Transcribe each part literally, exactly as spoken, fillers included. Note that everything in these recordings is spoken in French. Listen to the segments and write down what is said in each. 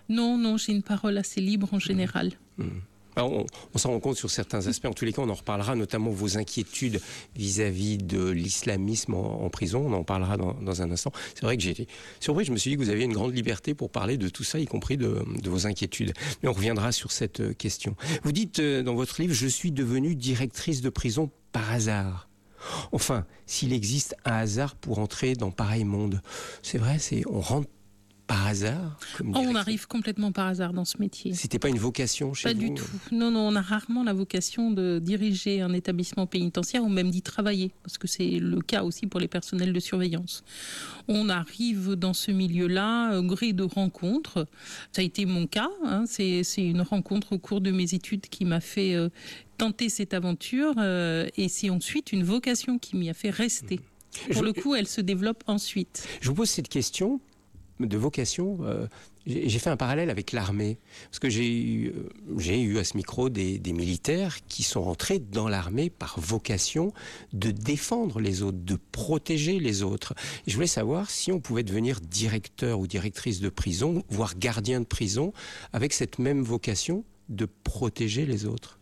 Non, non, j'ai une parole assez libre en général. Mmh. Alors on, on s'en rend compte sur certains aspects. En tous les cas, on en reparlera, notamment vos inquiétudes vis-à-vis de l'islamisme en, en prison. On en parlera dans, dans un instant. C'est vrai que j'ai été surpris. Je me suis dit que vous aviez une grande liberté pour parler de tout ça, y compris de, de vos inquiétudes. Mais on reviendra sur cette question. Vous dites euh, dans votre livre, « Je suis devenue directrice de prison par hasard ». Enfin, s'il existe un hasard pour entrer dans pareil monde. C'est vrai, c'est on rentre par hasard comme oh, on arrive complètement par hasard dans ce métier. C'était pas une vocation chez pas vous? Pas du tout. Non, non, on a rarement la vocation de diriger un établissement pénitentiaire ou même d'y travailler, parce que c'est le cas aussi pour les personnels de surveillance. On arrive dans ce milieu-là au gré de rencontres. Ça a été mon cas. Hein. C'est, c'est une rencontre au cours de mes études qui m'a fait euh, tenter cette aventure, euh, et c'est ensuite une vocation qui m'y a fait rester. Pour Je... le coup, elle se développe ensuite. Je vous pose cette question de vocation, euh, j'ai fait un parallèle avec l'armée, parce que j'ai eu, euh, j'ai eu à ce micro des, des militaires qui sont rentrés dans l'armée par vocation de défendre les autres, de protéger les autres. Et je voulais savoir si on pouvait devenir directeur ou directrice de prison, voire gardien de prison, avec cette même vocation de protéger les autres.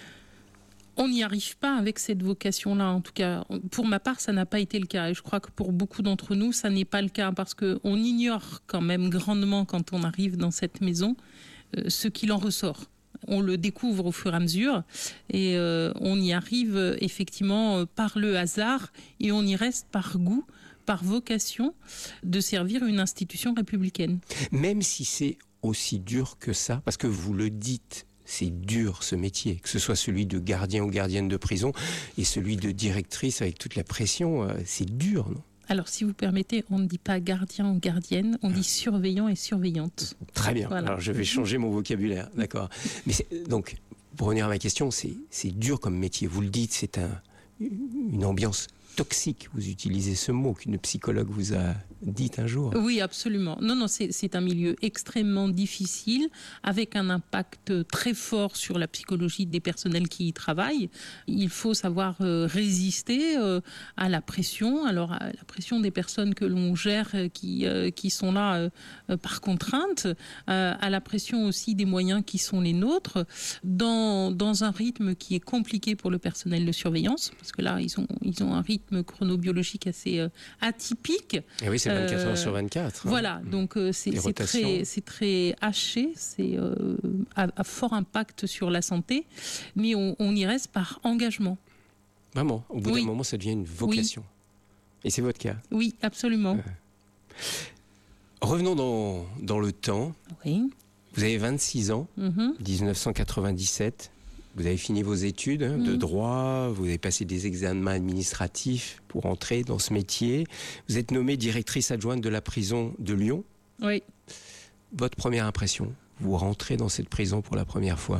On n'y arrive pas avec cette vocation-là, en tout cas. Pour ma part, ça n'a pas été le cas. Et je crois que pour beaucoup d'entre nous, ça n'est pas le cas, parce qu'on ignore quand même grandement, quand on arrive dans cette maison, euh, ce qu'il en ressort. On le découvre au fur et à mesure, et euh, on y arrive euh, effectivement euh, par le hasard, et on y reste par goût, par vocation de servir une institution républicaine. Même si c'est aussi dur que ça, parce que vous le dites, c'est dur ce métier, que ce soit celui de gardien ou gardienne de prison et celui de directrice avec toute la pression, euh, c'est dur, non? Alors, si vous permettez, on ne dit pas gardien ou gardienne, on dit surveillant et surveillante. Très bien, voilà. Alors je vais changer mon vocabulaire, d'accord. Mais c'est, donc, pour revenir à ma question, c'est, c'est dur comme métier, vous le dites, c'est un, une ambiance toxique, vous utilisez ce mot qu'une psychologue vous a dit un jour. Oui, absolument. Non, non, c'est, c'est un milieu extrêmement difficile, avec un impact très fort sur la psychologie des personnels qui y travaillent. Il faut savoir euh, résister euh, à la pression, alors à la pression des personnes que l'on gère, euh, qui, euh, qui sont là euh, euh, par contrainte, euh, à la pression aussi des moyens qui sont les nôtres, dans, dans un rythme qui est compliqué pour le personnel de surveillance, parce que là, ils ont, ils ont un rythme chronobiologique assez euh, atypique. Et oui, c'est vingt-quatre euh, heures sur vingt-quatre. Hein. Voilà, donc euh, c'est, c'est, très, c'est très haché, c'est euh, à, à fort impact sur la santé, mais on, on y reste par engagement. Vraiment, au bout oui. d'un moment, ça devient une vocation. Oui. Et c'est votre cas. Oui, absolument. Euh... Revenons dans, dans le temps. Oui. Vous avez vingt-six ans, mm-hmm. dix-neuf cent quatre-vingt-dix-sept. Vous avez fini vos études hein, de droit, vous avez passé des examens administratifs pour entrer dans ce métier. Vous êtes nommée directrice adjointe de la prison de Lyon. Oui. Votre première impression, vous rentrez dans cette prison pour la première fois?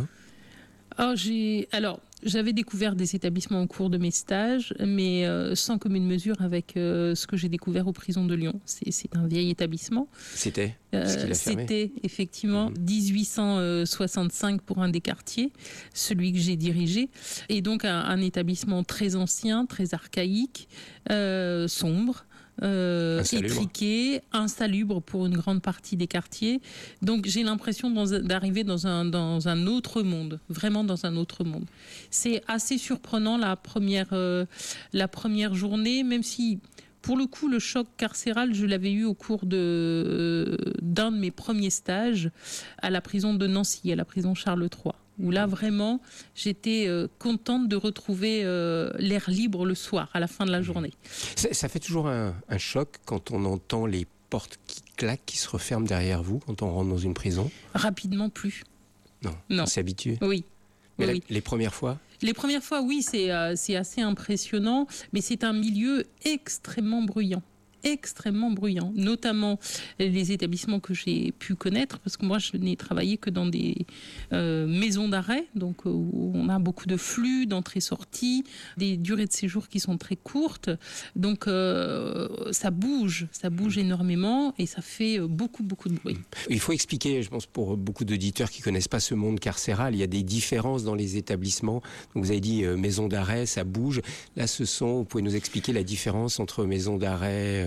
Oh, j'ai... Alors, j'avais découvert des établissements au cours de mes stages, mais euh, sans commune mesure avec euh, ce que j'ai découvert aux prisons de Lyon. C'est, c'est un vieil établissement. C'était euh, ce qu'il a fermé. C'était effectivement mmh. dix-huit cent soixante-cinq pour un des quartiers, celui que j'ai dirigé. Et donc un, un établissement très ancien, très archaïque, euh, sombre. Euh, insalubre. étriqué, insalubre pour une grande partie des quartiers. Donc j'ai l'impression dans, d'arriver dans un, dans un autre monde, vraiment dans un autre monde. C'est assez surprenant la première, euh, la première journée, même si pour le coup le choc carcéral, je l'avais eu au cours de, euh, d'un de mes premiers stages à la prison de Nancy, à la prison Charles trois. Où là, vraiment, j'étais euh, contente de retrouver euh, l'air libre le soir, à la fin de la journée. Ça, ça fait toujours un, un choc quand on entend les portes qui claquent, qui se referment derrière vous, quand on rentre dans une prison? Rapidement, plus. Non, non. On s'habitue? Oui. Mais oui, la, oui. Les premières fois? Les premières fois, oui, c'est, euh, c'est assez impressionnant, mais c'est un milieu extrêmement bruyant. extrêmement bruyant, notamment les établissements que j'ai pu connaître, parce que moi je n'ai travaillé que dans des euh, maisons d'arrêt, donc euh, où on a beaucoup de flux d'entrée-sortie, des durées de séjour qui sont très courtes, donc euh, ça bouge, ça bouge énormément et ça fait beaucoup beaucoup de bruit. Il faut expliquer, je pense pour beaucoup d'auditeurs qui connaissent pas ce monde carcéral, il y a des différences dans les établissements. Donc vous avez dit euh, maison d'arrêt, ça bouge. Là, ce sont, vous pouvez nous expliquer la différence entre maison d'arrêt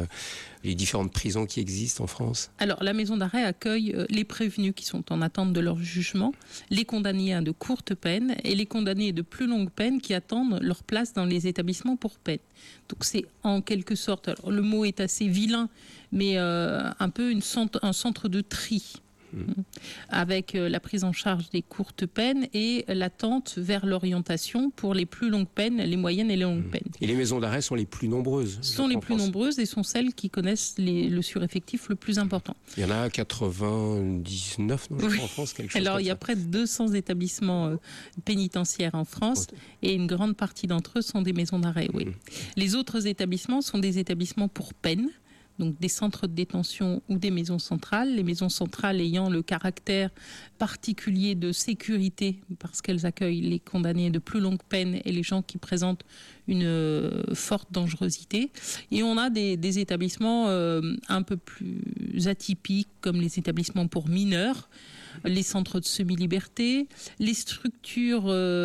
les différentes prisons qui existent en France? Alors, la maison d'arrêt accueille les prévenus qui sont en attente de leur jugement, les condamnés à de courtes peines et les condamnés de plus longues peines qui attendent leur place dans les établissements pour peine. Donc, c'est en quelque sorte, alors, le mot est assez vilain, mais euh, un peu une centre, un centre de tri. Mmh. Avec la prise en charge des courtes peines et l'attente vers l'orientation pour les plus longues peines, les moyennes et les longues mmh. peines. Et les maisons d'arrêt sont les plus nombreuses? Sont les plus nombreuses et sont celles qui connaissent les, le sureffectif le plus important. Il y en a quatre-vingt-dix-neuf non, oui. en France, quelque chose. Alors il y a ça. près de deux cents établissements euh, pénitentiaires en France oh. et une grande partie d'entre eux sont des maisons d'arrêt. Oui. Mmh. Les autres établissements sont des établissements pour peine. Donc des centres de détention ou des maisons centrales. Les maisons centrales ayant le caractère particulier de sécurité parce qu'elles accueillent les condamnés de plus longue peine et les gens qui présentent une euh, forte dangerosité. Et on a des, des établissements euh, un peu plus atypiques comme les établissements pour mineurs, les centres de semi-liberté, les structures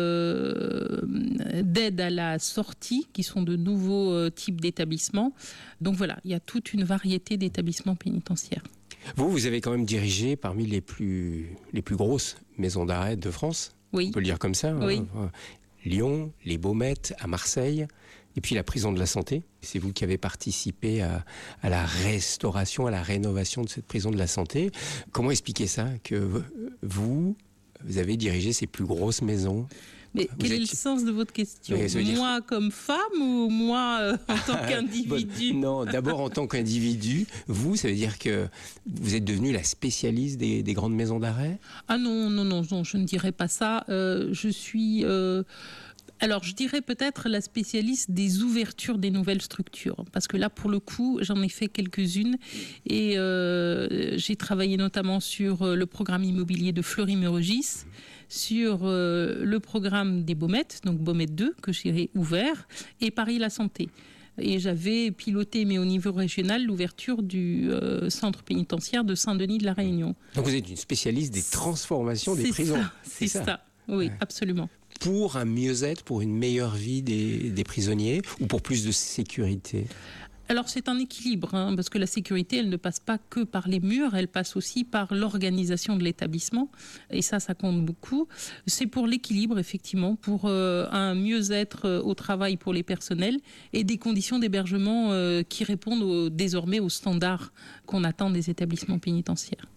euh, d'aide à la sortie, qui sont de nouveaux euh, types d'établissements. Donc voilà, il y a toute une variété d'établissements pénitentiaires. Vous, vous avez quand même dirigé parmi les plus, les plus grosses maisons d'arrêt de France. Oui. On peut le dire comme ça. Oui. Hein. Lyon, les Baumettes, à Marseille, et puis la prison de la Santé. C'est vous qui avez participé à, à la restauration, à la rénovation de cette prison de la Santé. Comment expliquer ça, que vous, vous avez dirigé ces plus grosses maisons? Mais vous quel êtes... est le sens de votre question? dire... Moi comme femme ou moi euh, en tant qu'individu? Bon, non, d'abord en tant qu'individu. Vous, ça veut dire que vous êtes devenue la spécialiste des, des grandes maisons d'arrêt? Ah non, non, non, non, je ne dirais pas ça. Euh, je suis... Euh... Alors, je dirais peut-être la spécialiste des ouvertures des nouvelles structures. Parce que là, pour le coup, j'en ai fait quelques-unes. Et euh, j'ai travaillé notamment sur le programme immobilier de Fleury-Mérogis, sur euh, le programme des Baumettes, donc Baumettes deux, que j'ai ouvert, et Paris-La Santé. Et j'avais piloté, mais au niveau régional, l'ouverture du euh, centre pénitentiaire de Saint-Denis de la Réunion. Donc vous êtes une spécialiste des transformations des prisons. C'est ça, c'est ça. Oui, ouais. Absolument. Pour un mieux-être, pour une meilleure vie des, des prisonniers ou pour plus de sécurité? Alors c'est un équilibre, hein, parce que la sécurité, elle ne passe pas que par les murs, elle passe aussi par l'organisation de l'établissement. Et ça, ça compte beaucoup. C'est pour l'équilibre, effectivement, pour euh, un mieux-être euh, au travail pour les personnels et des conditions d'hébergement euh, qui répondent au, désormais aux standards qu'on attend des établissements pénitentiaires.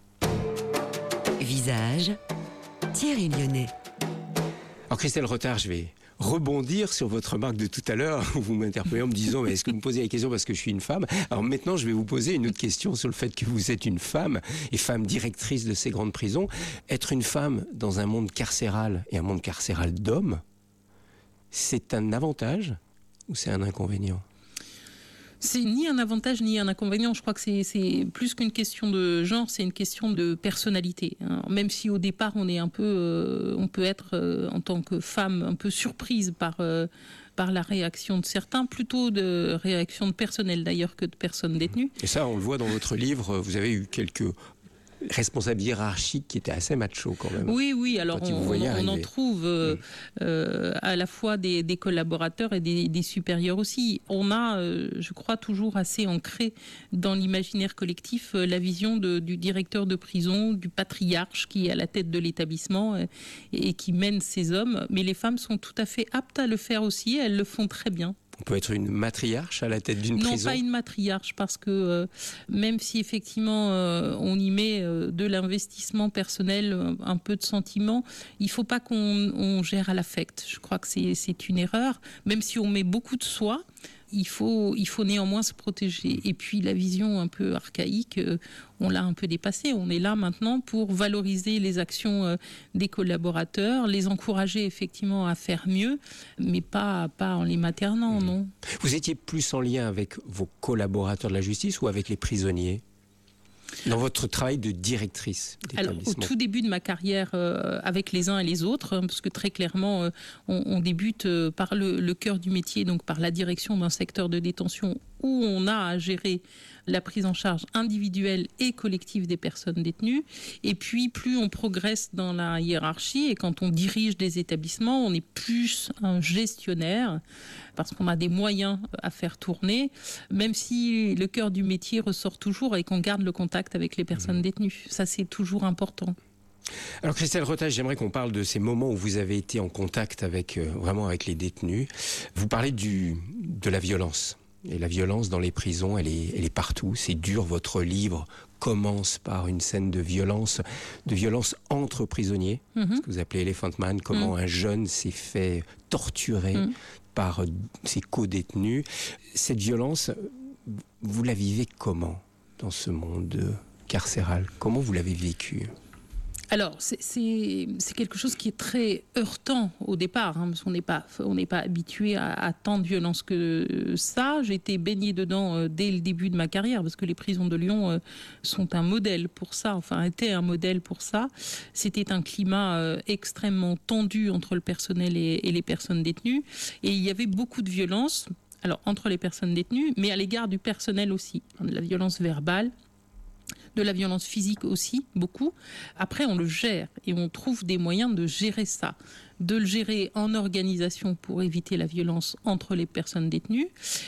Visage, Thierry Lyonnais. Alors Christelle Rotard, je vais rebondir sur votre remarque de tout à l'heure où vous m'interpellez en me disant mais est-ce que vous me posez la question parce que je suis une femme? Alors maintenant je vais vous poser une autre question sur le fait que vous êtes une femme et femme directrice de ces grandes prisons. Être une femme dans un monde carcéral et un monde carcéral d'hommes, c'est un avantage ou c'est un inconvénient? C'est ni un avantage ni un inconvénient. Je crois que c'est, c'est plus qu'une question de genre, c'est une question de personnalité. Alors, même si au départ on est un peu, euh, on peut être euh, en tant que femme un peu surprise par euh, par la réaction de certains, plutôt de réaction de personnel d'ailleurs que de personnes détenues. Et ça, on le voit dans votre livre. Vous avez eu quelques responsable hiérarchique qui était assez macho quand même. Oui, oui, alors on, on, on en trouve euh, mmh. euh, à la fois des, des collaborateurs et des, des supérieurs aussi. On a, euh, je crois, toujours assez ancré dans l'imaginaire collectif euh, la vision de, du directeur de prison, du patriarche qui est à la tête de l'établissement euh, et qui mène ses hommes. Mais les femmes sont tout à fait aptes à le faire aussi, elles le font très bien. On peut être une matriarche à la tête d'une non, prison? Non, pas une matriarche, parce que euh, même si effectivement euh, on y met euh, de l'investissement personnel, euh, un peu de sentiment, il ne faut pas qu'on on gère à l'affect. Je crois que c'est, c'est une erreur. Même si on met beaucoup de soi, il faut, il faut néanmoins se protéger. Et puis la vision un peu archaïque, euh, on l'a un peu dépassée. On est là maintenant pour valoriser les actions euh, des collaborateurs, les encourager effectivement à faire mieux, mais pas, pas en les maternant, non. Vous étiez plus en lien avec vos collaborateurs de la justice ou avec les prisonniers dans votre travail de directrice d'établissement? Alors, au tout début de ma carrière, euh, avec les uns et les autres, hein, parce que très clairement, euh, on, on débute euh, par le, le cœur du métier, donc par la direction d'un secteur de détention où on a à gérer la prise en charge individuelle et collective des personnes détenues. Et puis, plus on progresse dans la hiérarchie et quand on dirige des établissements, on est plus un gestionnaire parce qu'on a des moyens à faire tourner, même si le cœur du métier ressort toujours et qu'on garde le contact avec les personnes détenues. Ça, c'est toujours important. Alors Christelle Rotach, j'aimerais qu'on parle de ces moments où vous avez été en contact avec, euh, vraiment avec les détenus. Vous parlez du, de la violence. Et la violence dans les prisons, elle est, elle est partout. C'est dur. Votre livre commence par une scène de violence, de violence entre prisonniers, mm-hmm. ce que vous appelez Elephant Man, comment mm. un jeune s'est fait torturer mm. par ses co-détenus. Cette violence, vous la vivez comment dans ce monde carcéral? Comment vous l'avez vécue? Alors, c'est, c'est, c'est quelque chose qui est très heurtant au départ, hein, parce qu'on n'est pas, on n'est pas habitué à, à tant de violence que ça. J'ai été baignée dedans euh, dès le début de ma carrière, parce que les prisons de Lyon euh, sont un modèle pour ça, enfin étaient un modèle pour ça. C'était un climat euh, extrêmement tendu entre le personnel et, et les personnes détenues, et il y avait beaucoup de violence, alors entre les personnes détenues, mais à l'égard du personnel aussi, de la violence verbale, de la violence physique aussi, beaucoup. Après, on le gère et on trouve des moyens de gérer ça, de le gérer en organisation pour éviter la violence entre les personnes détenues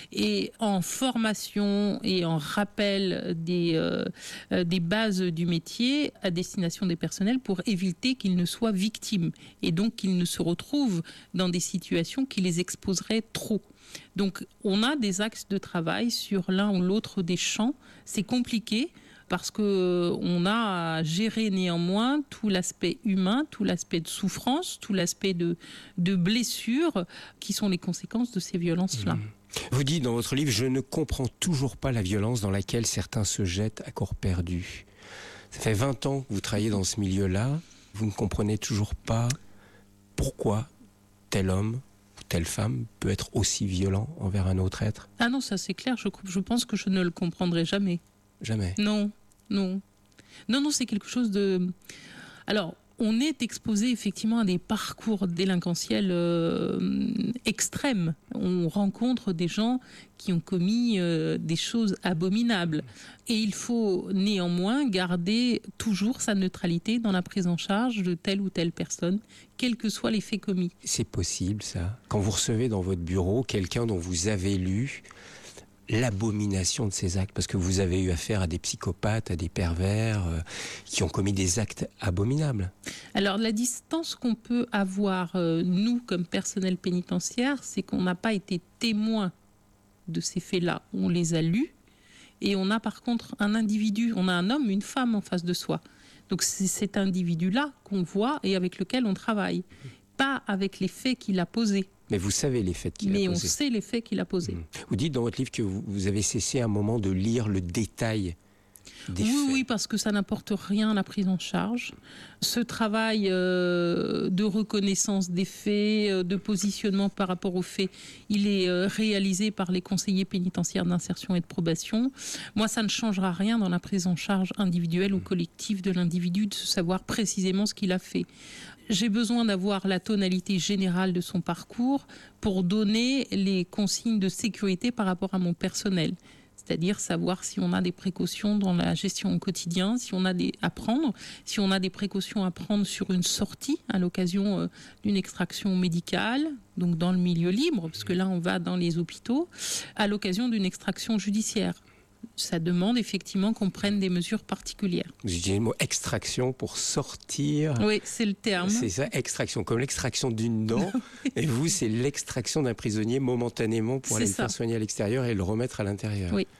et en formation et en rappel des, euh, des bases du métier à destination des personnels pour éviter qu'ils ne soient victimes et donc qu'ils ne se retrouvent dans des situations qui les exposeraient trop. Donc, on a des axes de travail sur l'un ou l'autre des champs. C'est compliqué, parce qu'on a à gérer néanmoins tout l'aspect humain, tout l'aspect de souffrance, tout l'aspect de, de blessure qui sont les conséquences de ces violences-là. Vous dites dans votre livre, je ne comprends toujours pas la violence dans laquelle certains se jettent à corps perdu. Ça fait vingt ans que vous travaillez dans ce milieu-là, vous ne comprenez toujours pas pourquoi tel homme ou telle femme peut être aussi violent envers un autre être? Ah non, ça c'est clair, je, je pense que je ne le comprendrai jamais. Jamais? Non. Non, non, non, c'est quelque chose de... Alors, on est exposé effectivement à des parcours délinquentiels euh, extrêmes. On rencontre des gens qui ont commis euh, des choses abominables. Et il faut néanmoins garder toujours sa neutralité dans la prise en charge de telle ou telle personne, quels que soient les faits commis. C'est possible, ça? Quand vous recevez dans votre bureau quelqu'un dont vous avez lu l'abomination de ces actes, parce que vous avez eu affaire à des psychopathes, à des pervers euh, qui ont commis des actes abominables. Alors la distance qu'on peut avoir, euh, nous, comme personnel pénitentiaire, c'est qu'on n'a pas été témoin de ces faits-là. On les a lus et on a par contre un individu, on a un homme, une femme en face de soi. Donc c'est cet individu-là qu'on voit et avec lequel on travaille, pas avec les faits qu'il a posés. Mais vous savez les faits qu'il a posés. posés. Mais on sait les faits qu'il a posés. Mmh. Vous dites dans votre livre que vous, vous avez cessé à un moment de lire le détail des oui, faits. Oui, parce que ça n'apporte rien à la prise en charge. Ce travail euh, de reconnaissance des faits, euh, de positionnement par rapport aux faits, il est euh, réalisé par les conseillers pénitentiaires d'insertion et de probation. Moi, ça ne changera rien dans la prise en charge individuelle ou collective de l'individu, de savoir précisément ce qu'il a fait. J'ai besoin d'avoir la tonalité générale de son parcours pour donner les consignes de sécurité par rapport à mon personnel. C'est-à-dire savoir si on a des précautions dans la gestion au quotidien, si on a des à prendre, si on a des précautions à prendre sur une sortie à l'occasion euh, d'une extraction médicale, donc dans le milieu libre, parce que là on va dans les hôpitaux, à l'occasion d'une extraction judiciaire. Ça demande effectivement qu'on prenne des mesures particulières. Vous utilisez le mot extraction pour sortir. Oui, c'est le terme. C'est ça, extraction, comme l'extraction d'une dent. Et vous, c'est l'extraction d'un prisonnier momentanément pour aller le faire soigner à l'extérieur et le remettre à l'intérieur. Oui.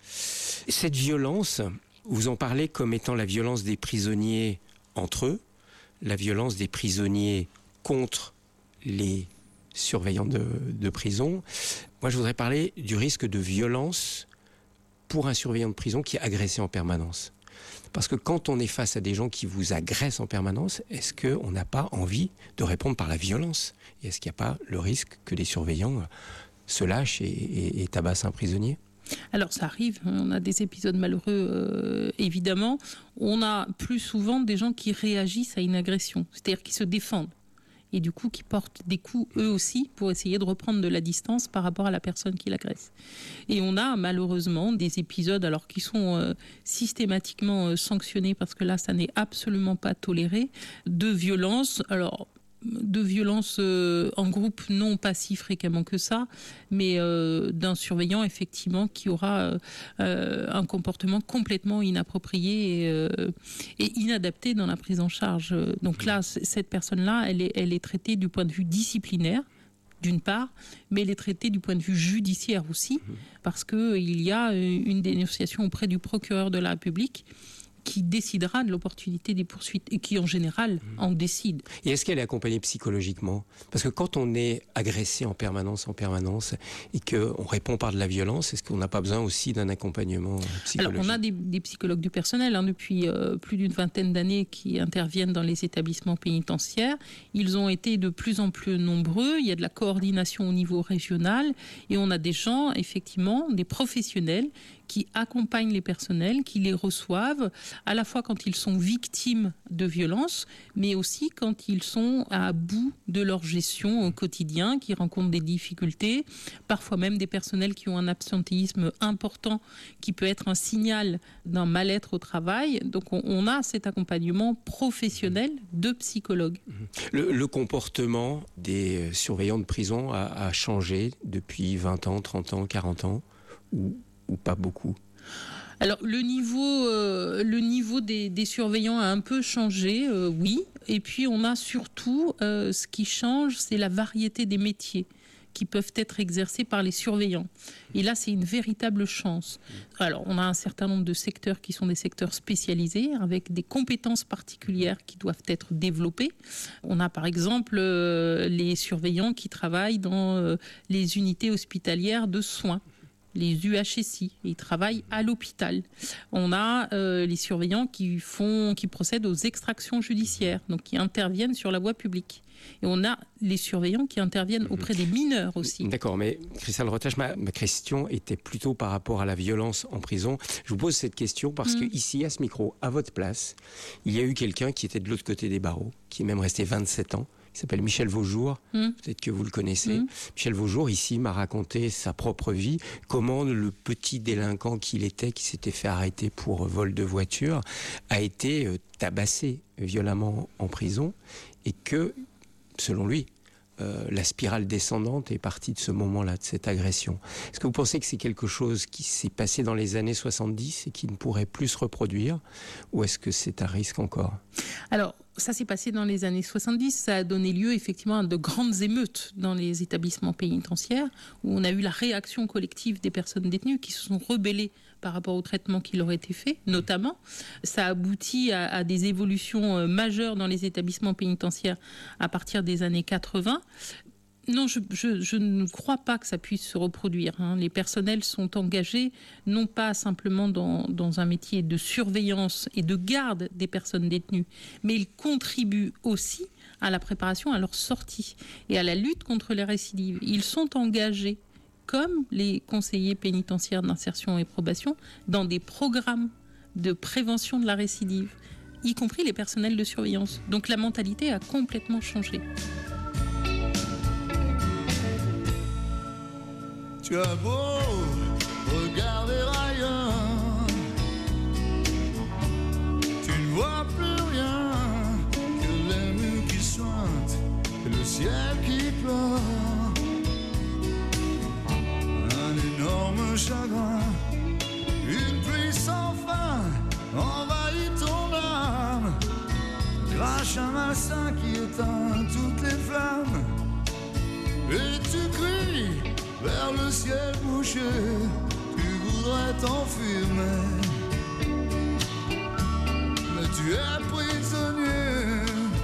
Cette violence, vous en parlez comme étant la violence des prisonniers entre eux, la violence des prisonniers contre les surveillants de, de prison. Moi, je voudrais parler du risque de violence pour un surveillant de prison qui est agressé en permanence. Parce que quand on est face à des gens qui vous agressent en permanence, est-ce qu'on n'a pas envie de répondre par la violence? Et est-ce qu'il n'y a pas le risque que des surveillants se lâchent et, et, et tabassent un prisonnier? Alors ça arrive, on a des épisodes malheureux, euh, évidemment. On a plus souvent des gens qui réagissent à une agression, c'est-à-dire qui se défendent. et du coup qui portent des coups eux aussi pour essayer de reprendre de la distance par rapport à la personne qui l'agresse. Et on a malheureusement des épisodes alors qui sont euh, systématiquement euh, sanctionnés parce que là ça n'est absolument pas toléré, de violence. Alors de violence euh, en groupe, non pas si fréquemment que ça, mais euh, d'un surveillant effectivement qui aura euh, un comportement complètement inapproprié et, euh, et inadapté dans la prise en charge. Donc là, c- cette personne-là, elle est, elle est traitée du point de vue disciplinaire, d'une part, mais elle est traitée du point de vue judiciaire aussi, parce qu'il y a une dénonciation auprès du procureur de la République qui décidera de l'opportunité des poursuites et qui, en général, en décide. Et est-ce qu'elle est accompagnée psychologiquement ? Parce que quand on est agressé en permanence, en permanence, et qu'on répond par de la violence, est-ce qu'on n'a pas besoin aussi d'un accompagnement psychologique ? Alors, on a des, des psychologues du personnel hein, depuis euh, plus d'une vingtaine d'années qui interviennent dans les établissements pénitentiaires. Ils ont été de plus en plus nombreux. Il y a de la coordination au niveau régional et on a des gens, effectivement, des professionnels qui accompagnent les personnels, qui les reçoivent, à la fois quand ils sont victimes de violences, mais aussi quand ils sont à bout de leur gestion au quotidien, qui rencontrent des difficultés, parfois même des personnels qui ont un absentéisme important, qui peut être un signal d'un mal-être au travail. Donc on, on a cet accompagnement professionnel de psychologues. Le, le comportement des surveillants de prison a, a changé depuis vingt ans, trente ans, quarante ans ou ou pas beaucoup ? Alors le niveau, euh, le niveau des, des surveillants a un peu changé, euh, oui. Et puis on a surtout, euh, ce qui change, c'est la variété des métiers qui peuvent être exercés par les surveillants. Et là, c'est une véritable chance. Alors, on a un certain nombre de secteurs qui sont des secteurs spécialisés, avec des compétences particulières qui doivent être développées. On a par exemple euh, les surveillants qui travaillent dans euh, les unités hospitalières de soins, les U H S I, ils travaillent à l'hôpital. On a euh, les surveillants qui font, qui procèdent aux extractions judiciaires, donc qui interviennent sur la voie publique. Et on a les surveillants qui interviennent auprès des mineurs aussi. D'accord, mais Christelle Rotach, ma, ma question était plutôt par rapport à la violence en prison. Je vous pose cette question parce mmh. que ici, à ce micro, à votre place, il y a eu quelqu'un qui était de l'autre côté des barreaux, qui est même resté vingt-sept ans, qui s'appelle Michel Vaujour, mmh. peut-être que vous le connaissez. Mmh. Michel Vaujour, ici, m'a raconté sa propre vie, comment le petit délinquant qu'il était, qui s'était fait arrêter pour vol de voiture, a été euh, tabassé violemment en prison, et que, selon lui, euh, la spirale descendante est partie de ce moment-là, de cette agression. Est-ce que vous pensez que c'est quelque chose qui s'est passé dans les années soixante-dix et qui ne pourrait plus se reproduire, ou est-ce que c'est un risque encore ? Alors, ça s'est passé dans les années soixante-dix, ça a donné lieu effectivement à de grandes émeutes dans les établissements pénitentiaires, où on a eu la réaction collective des personnes détenues qui se sont rebellées par rapport au traitement qui leur était fait, notamment. Ça aboutit à, à des évolutions majeures dans les établissements pénitentiaires à partir des années quatre-vingts. Non, je, je, je ne crois pas que ça puisse se reproduire. Hein. Les personnels sont engagés non pas simplement dans, dans un métier de surveillance et de garde des personnes détenues, mais ils contribuent aussi à la préparation à leur sortie et à la lutte contre les récidives. Ils sont engagés, comme les conseillers pénitentiaires d'insertion et probation, dans des programmes de prévention de la récidive, y compris les personnels de surveillance. Donc la mentalité a complètement changé. Tu as beau regarder ailleurs, tu ne vois plus rien que les murs qui suintent et le ciel qui pleure. Un énorme chagrin, une pluie sans fin envahit ton âme. Crache un malsain qui éteint toutes les flammes. Et tu cries vers le ciel bouché, tu voudrais t'enfuir, mais, mais tu es prisonnier.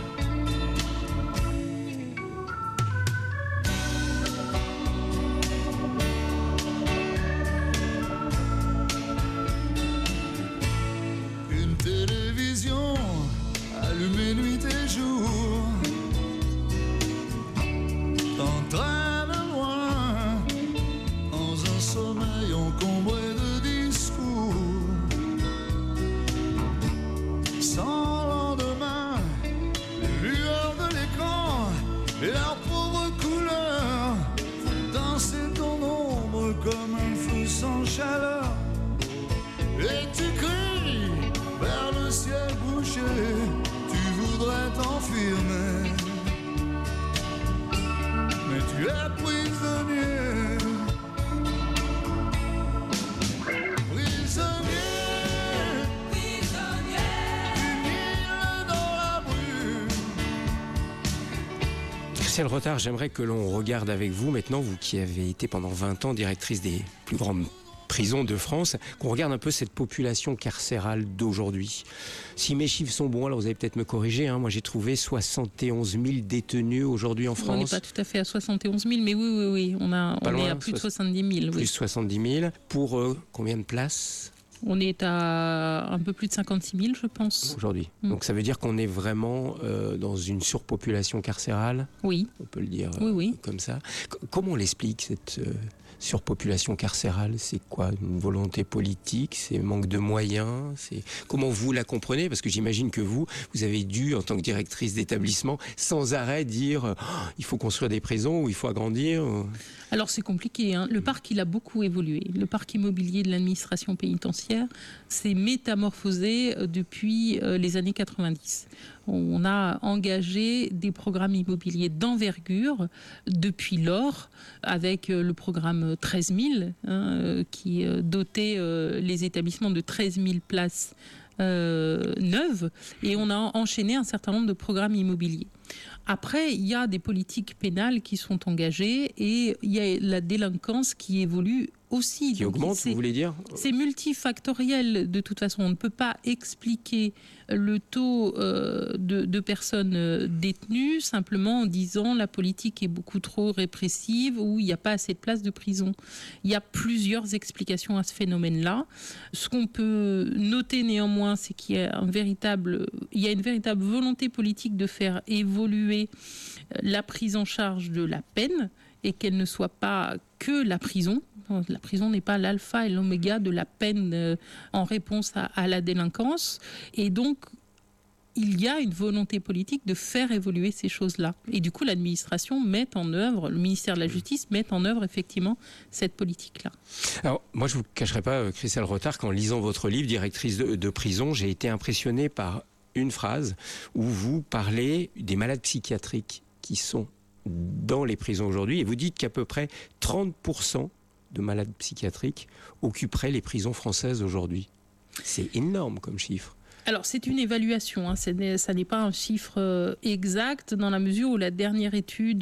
Une télévision allumée nuit et jour t'entraîne sommeil encombré de discours, sans chaleur et tu cries vers le ciel bouché, tu voudrais t'enfuir mais, mais tu es prisonnier. Christelle Rotard, j'aimerais que l'on regarde avec vous maintenant, vous qui avez été pendant vingt ans directrice des plus grandes prisons de France, qu'on regarde un peu cette population carcérale d'aujourd'hui. Si mes chiffres sont bons, alors vous allez peut-être me corriger, hein, moi j'ai trouvé soixante et onze mille détenus aujourd'hui en France. On n'est pas tout à fait à soixante et onze mille, mais oui, oui, oui, on, a, on loin, est à plus de soixante-dix mille. Plus oui. de soixante-dix mille. Pour euh, combien de places ? On est à un peu plus de cinquante-six mille, je pense. Aujourd'hui. Mm. Donc ça veut dire qu'on est vraiment euh, dans une surpopulation carcérale ? Oui. On peut le dire oui, euh, oui. comme ça. C- comment on l'explique, cette euh, surpopulation carcérale ? C'est quoi ? Une volonté politique ? C'est un manque de moyens ? C'est... Comment vous la comprenez ? Parce que j'imagine que vous, vous avez dû, en tant que directrice d'établissement, sans arrêt dire oh, il faut construire des prisons ou il faut agrandir. Ou... Alors c'est compliqué, hein. Le parc il a beaucoup évolué. Le parc immobilier de l'administration pénitentiaire s'est métamorphosé depuis les années quatre-vingt-dix. On a engagé des programmes immobiliers d'envergure depuis lors, avec le programme treize mille, hein, qui dotait les établissements de treize mille places euh, neuves, et on a enchaîné un certain nombre de programmes immobiliers. Après, il y a des politiques pénales qui sont engagées et il y a la délinquance qui évolue aussi. Qui Donc, augmente, c'est, vous voulez dire ? C'est multifactoriel de toute façon. On ne peut pas expliquer le taux euh, de, de personnes euh, détenues simplement en disant la politique est beaucoup trop répressive ou il n'y a pas assez de places de prison. Il y a plusieurs explications à ce phénomène-là. Ce qu'on peut noter néanmoins, c'est qu'il y a, un véritable, il y a une véritable volonté politique de faire évoluer la prise en charge de la peine et qu'elle ne soit pas que la prison. La prison n'est pas l'alpha et l'oméga de la peine euh, en réponse à, à la délinquance. Et donc, il y a une volonté politique de faire évoluer ces choses-là. Et du coup, l'administration met en œuvre, le ministère de la Justice met en œuvre effectivement cette politique-là. Alors, moi, je ne vous cacherai pas, Christelle Rotard, qu'en lisant votre livre, Directrice de, de prison, j'ai été impressionné par une phrase où vous parlez des malades psychiatriques qui sont dans les prisons aujourd'hui, et vous dites qu'à peu près trente pour cent de malades psychiatriques occuperaient les prisons françaises aujourd'hui. C'est énorme comme chiffre. Alors, c'est une évaluation, hein. Ça n'est pas un chiffre exact dans la mesure où la dernière étude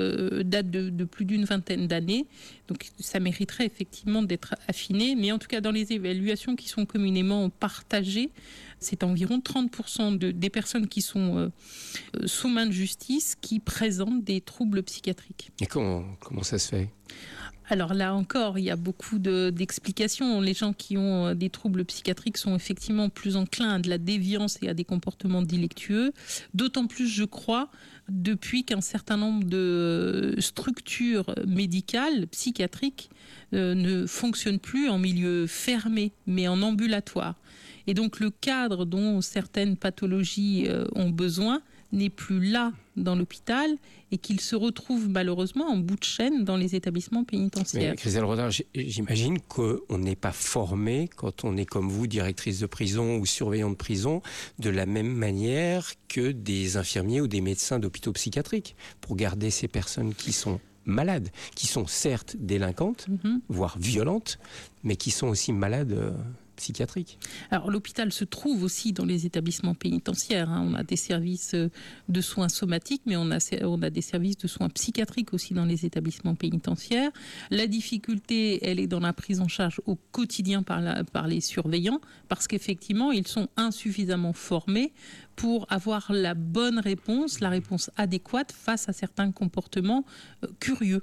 date de, de plus d'une vingtaine d'années. Donc, ça mériterait effectivement d'être affiné. Mais en tout cas, dans les évaluations qui sont communément partagées, c'est environ trente pour cent de, des personnes qui sont euh, sous main de justice qui présentent des troubles psychiatriques. Et comment, comment ça se fait ? Alors là encore, il y a beaucoup de, d'explications. Les gens qui ont des troubles psychiatriques sont effectivement plus enclins à de la déviance et à des comportements délictueux. D'autant plus, je crois, depuis qu'un certain nombre de structures médicales, psychiatriques, euh, ne fonctionnent plus en milieu fermé, mais en ambulatoire. Et donc le cadre dont certaines pathologies euh, ont besoin n'est plus là dans l'hôpital et qu'il se retrouve malheureusement en bout de chaîne dans les établissements pénitentiaires. Mais Christelle Rotard, j'imagine qu'on n'est pas formé quand on est comme vous, directrice de prison ou surveillant de prison, de la même manière que des infirmiers ou des médecins d'hôpitaux psychiatriques pour garder ces personnes qui sont malades, qui sont certes délinquantes, mm-hmm. voire violentes, mais qui sont aussi malades euh, psychiatriques. Alors l'hôpital se trouve aussi dans les établissements pénitentiaires, hein. On a des services de soins somatiques, mais on a, on a des services de soins psychiatriques aussi dans les établissements pénitentiaires. La difficulté, elle est dans la prise en charge au quotidien par, la, par les surveillants, parce qu'effectivement, ils sont insuffisamment formés pour avoir la bonne réponse, la réponse adéquate face à certains comportements euh, curieux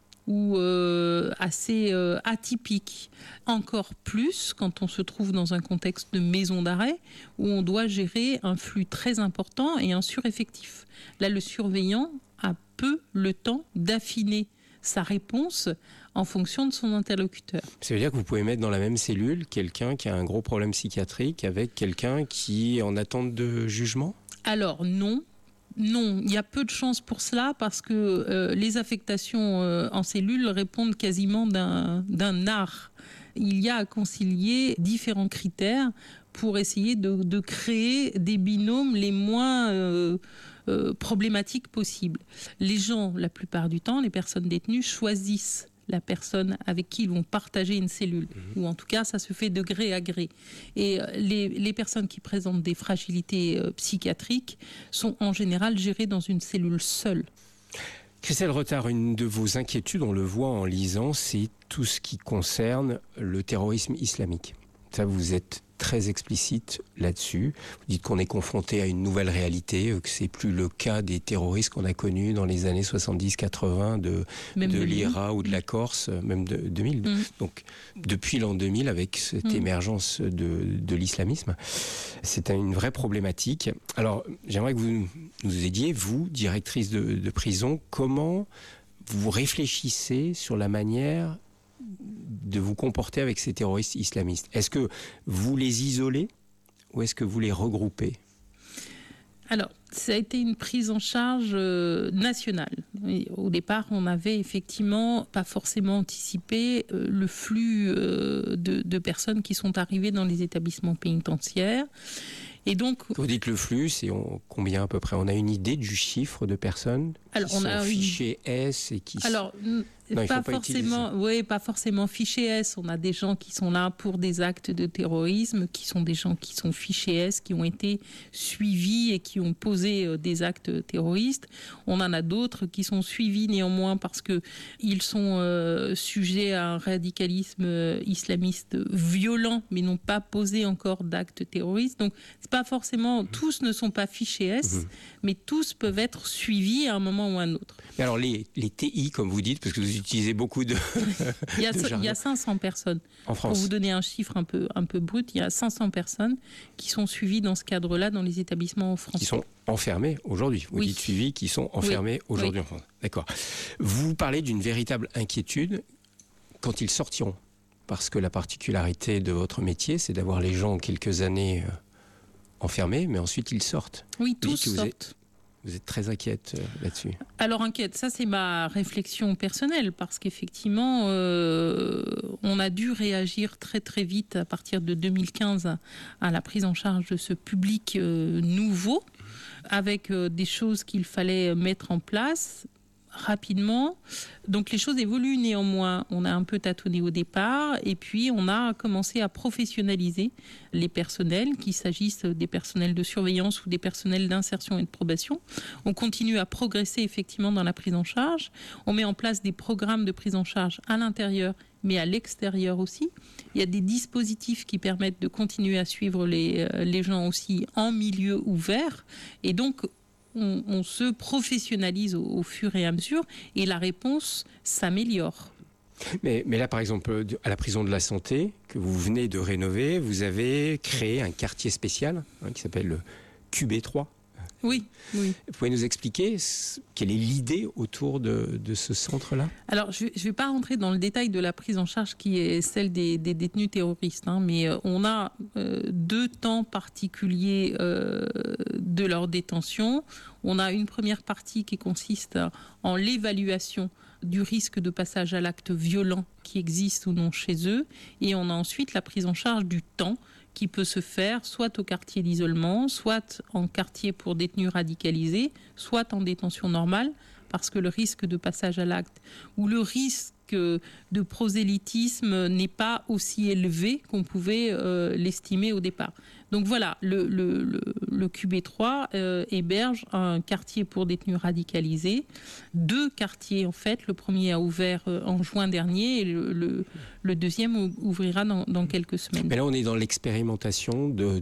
ou euh, assez euh, atypiques. Encore plus quand on se trouve dans un contexte de maison d'arrêt où on doit gérer un flux très important et un sureffectif. Là, le surveillant a peu le temps d'affiner sa réponse en fonction de son interlocuteur. Ça veut dire que vous pouvez mettre dans la même cellule quelqu'un qui a un gros problème psychiatrique avec quelqu'un qui est en attente de jugement ? Alors non. Non, il y a peu de chances pour cela parce que euh, les affectations euh, en cellule répondent quasiment d'un, d'un art. il y a à concilier différents critères pour essayer de, de créer des binômes les moins euh, euh, problématiques possibles. Les gens, la plupart du temps, les personnes détenues choisissent la personne avec qui ils vont partager une cellule. Mmh. Ou en tout cas, ça se fait de gré à gré. Et les, les personnes qui présentent des fragilités euh, psychiatriques sont en général gérées dans une cellule seule. Christelle Rotard, une de vos inquiétudes, on le voit en lisant, c'est tout ce qui concerne le terrorisme islamique. Ça, vous êtes très explicite là-dessus. Vous dites qu'on est confronté à une nouvelle réalité, que c'est plus le cas des terroristes qu'on a connus dans les années soixante-dix quatre-vingts de, de l'I R A ou de la Corse, même de deux mille. Mmh. Donc, depuis l'an deux mille, avec cette mmh. émergence de, de l'islamisme, c'est une vraie problématique. Alors, j'aimerais que vous nous aidiez, vous, directrice de, de prison, comment vous réfléchissez sur la manière de vous comporter avec ces terroristes islamistes. Est-ce que vous les isolez ou est-ce que vous les regroupez ? Alors, ça a été une prise en charge euh, nationale. Et au départ, on n'avait effectivement pas forcément anticipé euh, le flux euh, de, de personnes qui sont arrivées dans les établissements pénitentiaires. Et donc, vous dites le flux, c'est on, combien à peu près ? On a une idée du chiffre de personnes alors, qui on sont a fichées une... S et qui... Alors, non, pas, pas forcément, oui, pas forcément fichés S. On a des gens qui sont là pour des actes de terrorisme, qui sont des gens qui sont fichés S, qui ont été suivis et qui ont posé des actes terroristes. On en a d'autres qui sont suivis néanmoins parce qu'ils sont euh, sujets à un radicalisme islamiste violent, mais n'ont pas posé encore d'actes terroristes. Donc, c'est pas forcément, mmh. tous ne sont pas fichés S, mmh. mais tous peuvent être suivis à un moment ou à un autre. Mais alors, les, les T I, comme vous dites, parce que vous utilisez beaucoup de... il, y a, il y a cinq cents personnes. En France. Pour vous donner un chiffre un peu, un peu brut, il y a cinq cents personnes qui sont suivies dans ce cadre-là dans les établissements français. Qui sont enfermés aujourd'hui. Vous oui. dites suivis, qui sont enfermés oui. aujourd'hui oui. en France. D'accord. Vous parlez d'une véritable inquiétude quand ils sortiront. Parce que la particularité de votre métier, c'est d'avoir les gens quelques années euh, enfermés, mais ensuite ils sortent. Oui, tous sortent. Vous êtes, vous êtes très inquiète euh, là-dessus. Alors inquiète, ça c'est ma réflexion personnelle, parce qu'effectivement, euh, on a dû réagir très très vite à partir de deux mille quinze à, à la prise en charge de ce public euh, nouveau, avec euh, des choses qu'il fallait mettre en place rapidement. Donc les choses évoluent néanmoins. On a un peu tâtonné au départ et puis on a commencé à professionnaliser les personnels, qu'il s'agisse des personnels de surveillance ou des personnels d'insertion et de probation. On continue à progresser effectivement dans la prise en charge. On met en place des programmes de prise en charge à l'intérieur mais à l'extérieur aussi. Il y a des dispositifs qui permettent de continuer à suivre les, les gens aussi en milieu ouvert. Et donc, On, on se professionnalise au, au fur et à mesure et la réponse s'améliore. Mais, mais là, par exemple, à la prison de la Santé, que vous venez de rénover, vous avez créé un quartier spécial hein, qui s'appelle le Q B trois. Oui, oui. Vous pouvez nous expliquer quelle est l'idée autour de, de ce centre-là ? Alors, je ne vais pas rentrer dans le détail de la prise en charge qui est celle des, des détenus terroristes, hein, mais euh, on a euh, deux temps particuliers euh, de leur détention. On a une première partie qui consiste en l'évaluation du risque de passage à l'acte violent qui existe ou non chez eux. Et on a ensuite la prise en charge du temps qui peut se faire soit au quartier d'isolement, soit en quartier pour détenus radicalisés, soit en détention normale, parce que le risque de passage à l'acte ou le risque de prosélytisme n'est pas aussi élevé qu'on pouvait euh, l'estimer au départ. Donc voilà, le, le, le, le Q B trois euh, héberge un quartier pour détenus radicalisés, deux quartiers en fait. Le premier a ouvert euh, en juin dernier et le, le, le deuxième ouvrira dans, dans quelques semaines. Mais là, on est dans l'expérimentation de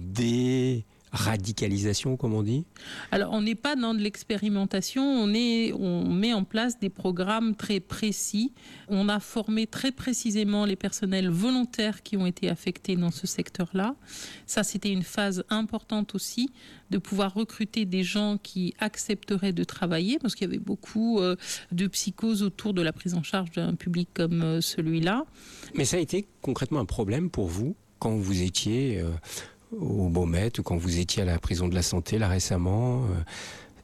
des... radicalisation, comme on dit ? Alors, on n'est pas dans de l'expérimentation, on, est, on met en place des programmes très précis. On a formé très précisément les personnels volontaires qui ont été affectés dans ce secteur-là. Ça, c'était une phase importante aussi, de pouvoir recruter des gens qui accepteraient de travailler, parce qu'il y avait beaucoup euh, de psychose autour de la prise en charge d'un public comme euh, celui-là. Mais ça a été concrètement un problème pour vous, quand vous étiez... Euh... au Baumettes ou quand vous étiez à la prison de la Santé là récemment, euh,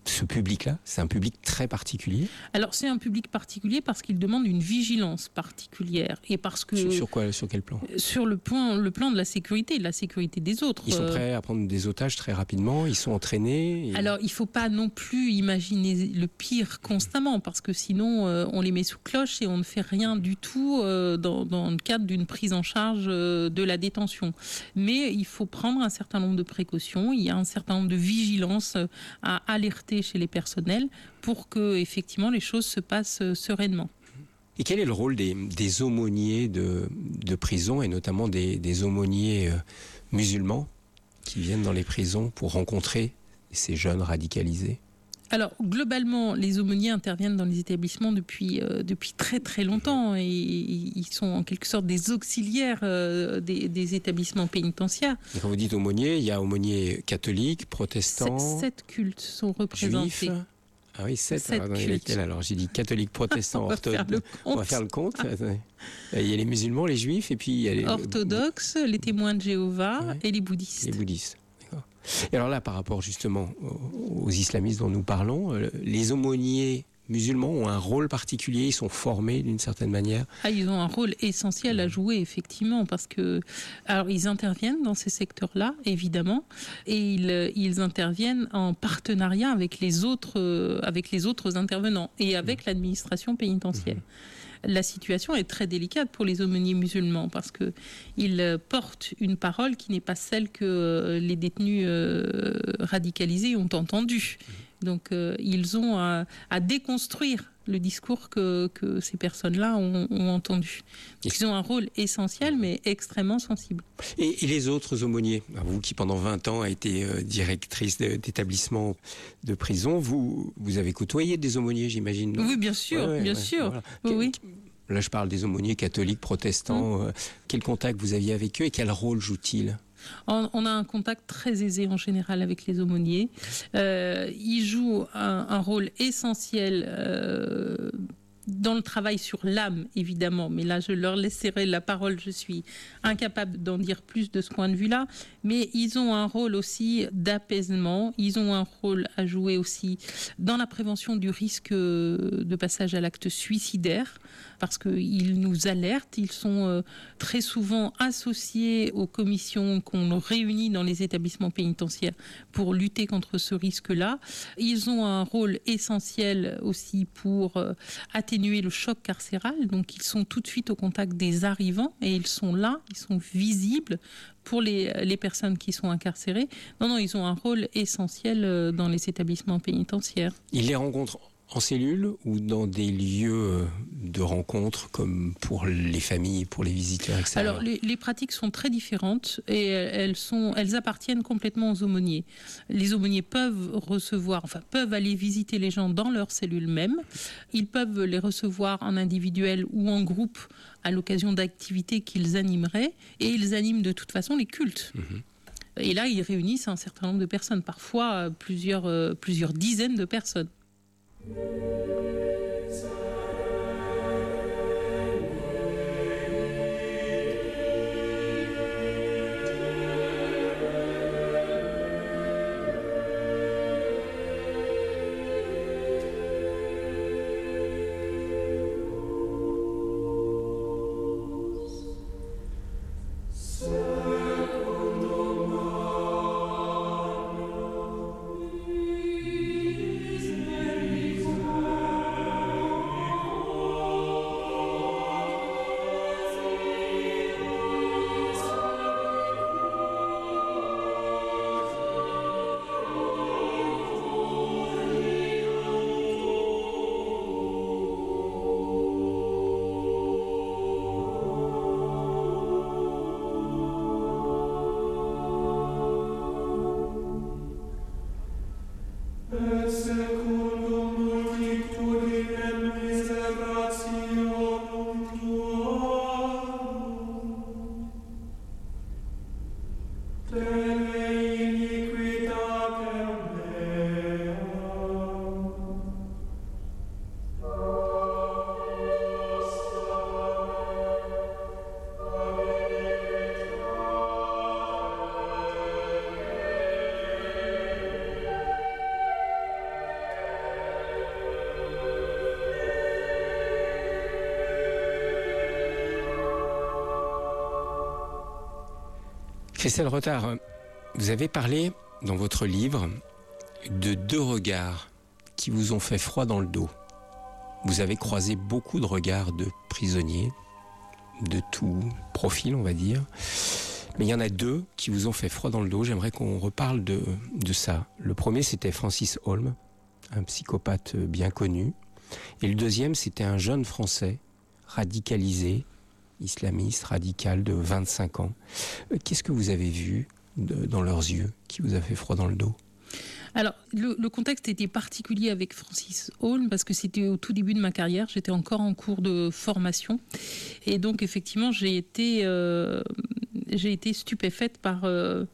ce public-là? C'est un public très particulier? Alors c'est un public particulier parce qu'il demande une vigilance particulière et parce que Sur, sur quoi? Sur quel plan? sur le plan, le plan de la sécurité, de la sécurité des autres. Ils sont Euh, prêts à prendre des otages très rapidement, ils sont entraînés et... Alors, il ne faut pas non plus imaginer le pire constamment, parce que sinon, euh, on les met sous cloche et on ne fait rien du tout euh, dans, dans le cadre d'une prise en charge euh, de la détention. Mais il faut prendre un certain nombre de précautions, il y a un certain nombre de vigilances euh, à alerter chez les personnels pour que, effectivement, les choses se passent euh, sereinement. Et quel est le rôle des, des aumôniers de, de prison, et notamment des, des aumôniers euh, musulmans qui viennent dans les prisons pour rencontrer ces jeunes radicalisés? Alors, globalement, les aumôniers interviennent dans les établissements depuis, euh, depuis très très longtemps et ils sont en quelque sorte des auxiliaires euh, des, des établissements pénitentiaires. Et quand vous dites aumôniers, il y a aumôniers catholiques, protestants, Sept, sept cultes sont représentés. juifs. Ah oui, sept. Sept Alors, dans cultes. lesquels, alors j'ai dit catholiques, protestants, On va orthodoxes. faire le On va compte. faire le compte. Attendez. Il y a les musulmans, les juifs, et puis il y a les Orthodoxes, les témoins de Jéhovah Ouais. et les bouddhistes. les bouddhistes. D'accord. Et alors là, par rapport justement aux, aux islamistes dont nous parlons, euh, les aumôniers musulmans ont un rôle particulier, ils sont formés d'une certaine manière. Ah, ils ont un rôle essentiel à jouer, effectivement, parce que alors ils interviennent dans ces secteurs-là, évidemment, et ils, ils interviennent en partenariat avec les autres, euh, avec les autres intervenants et avec l'administration pénitentiaire. La situation est très délicate pour les aumôniers musulmans parce que ils portent une parole qui n'est pas celle que les détenus euh, radicalisés ont entendue. Donc euh, ils ont à, à déconstruire le discours que, que ces personnes-là ont, ont entendu. Donc, ils ont un rôle essentiel mais extrêmement sensible. Et, et les autres aumôniers, vous qui pendant vingt ans a été euh, directrice de- d'établissement de prison, vous, vous avez côtoyé des aumôniers, j'imagine, non? Oui, bien sûr, Ouais, ouais, bien ouais, sûr. voilà. Oui, Que- oui. Là, je parle des aumôniers catholiques, protestants. euh, quel contact vous aviez avec eux et quel rôle jouent-ils? On on a un contact très aisé en général avec les aumôniers. Euh, ils jouent un, un rôle essentiel euh, dans le travail sur l'âme, évidemment. Mais là, je leur laisserai la parole. Je suis incapable d'en dire plus de ce point de vue-là. Mais ils ont un rôle aussi d'apaisement. Ils ont un rôle à jouer aussi dans la prévention du risque de passage à l'acte suicidaire. Parce qu'ils nous alertent, ils sont euh, très souvent associés aux commissions qu'on réunit dans les établissements pénitentiaires pour lutter contre ce risque-là. Ils ont un rôle essentiel aussi pour euh, atténuer le choc carcéral, donc ils sont tout de suite au contact des arrivants et ils sont là, ils sont visibles pour les, les personnes qui sont incarcérées. Non, non, ils ont un rôle essentiel euh, dans les établissements pénitentiaires. Ils les rencontrent en cellule ou dans des lieux de rencontre comme pour les familles, pour les visiteurs extérieurs? Alors, les, les pratiques sont très différentes et elles, sont, elles appartiennent complètement aux aumôniers. Les aumôniers peuvent recevoir, enfin, peuvent aller visiter les gens dans leur cellule même. Ils peuvent les recevoir en individuel ou en groupe à l'occasion d'activités qu'ils animeraient et ils animent de toute façon les cultes. Mhm. Et là, ils réunissent un certain nombre de personnes, parfois plusieurs, euh, plusieurs dizaines de personnes. Christelle Rotard, vous avez parlé dans votre livre de deux regards qui vous ont fait froid dans le dos. Vous avez croisé beaucoup de regards de prisonniers, de tout profil, on va dire. Mais il y en a deux qui vous ont fait froid dans le dos. J'aimerais qu'on reparle de, de ça. Le premier, c'était Francis Holm, un psychopathe bien connu. Et le deuxième, c'était un jeune Français, radicalisé, islamiste, radical, de vingt-cinq ans. Qu'est-ce que vous avez vu de, dans leurs yeux qui vous a fait froid dans le dos ? Alors, le, le contexte était particulier avec Francis Holm parce que c'était au tout début de ma carrière. J'étais encore en cours de formation. Et donc, effectivement, j'ai été, euh, j'ai été stupéfaite par, euh,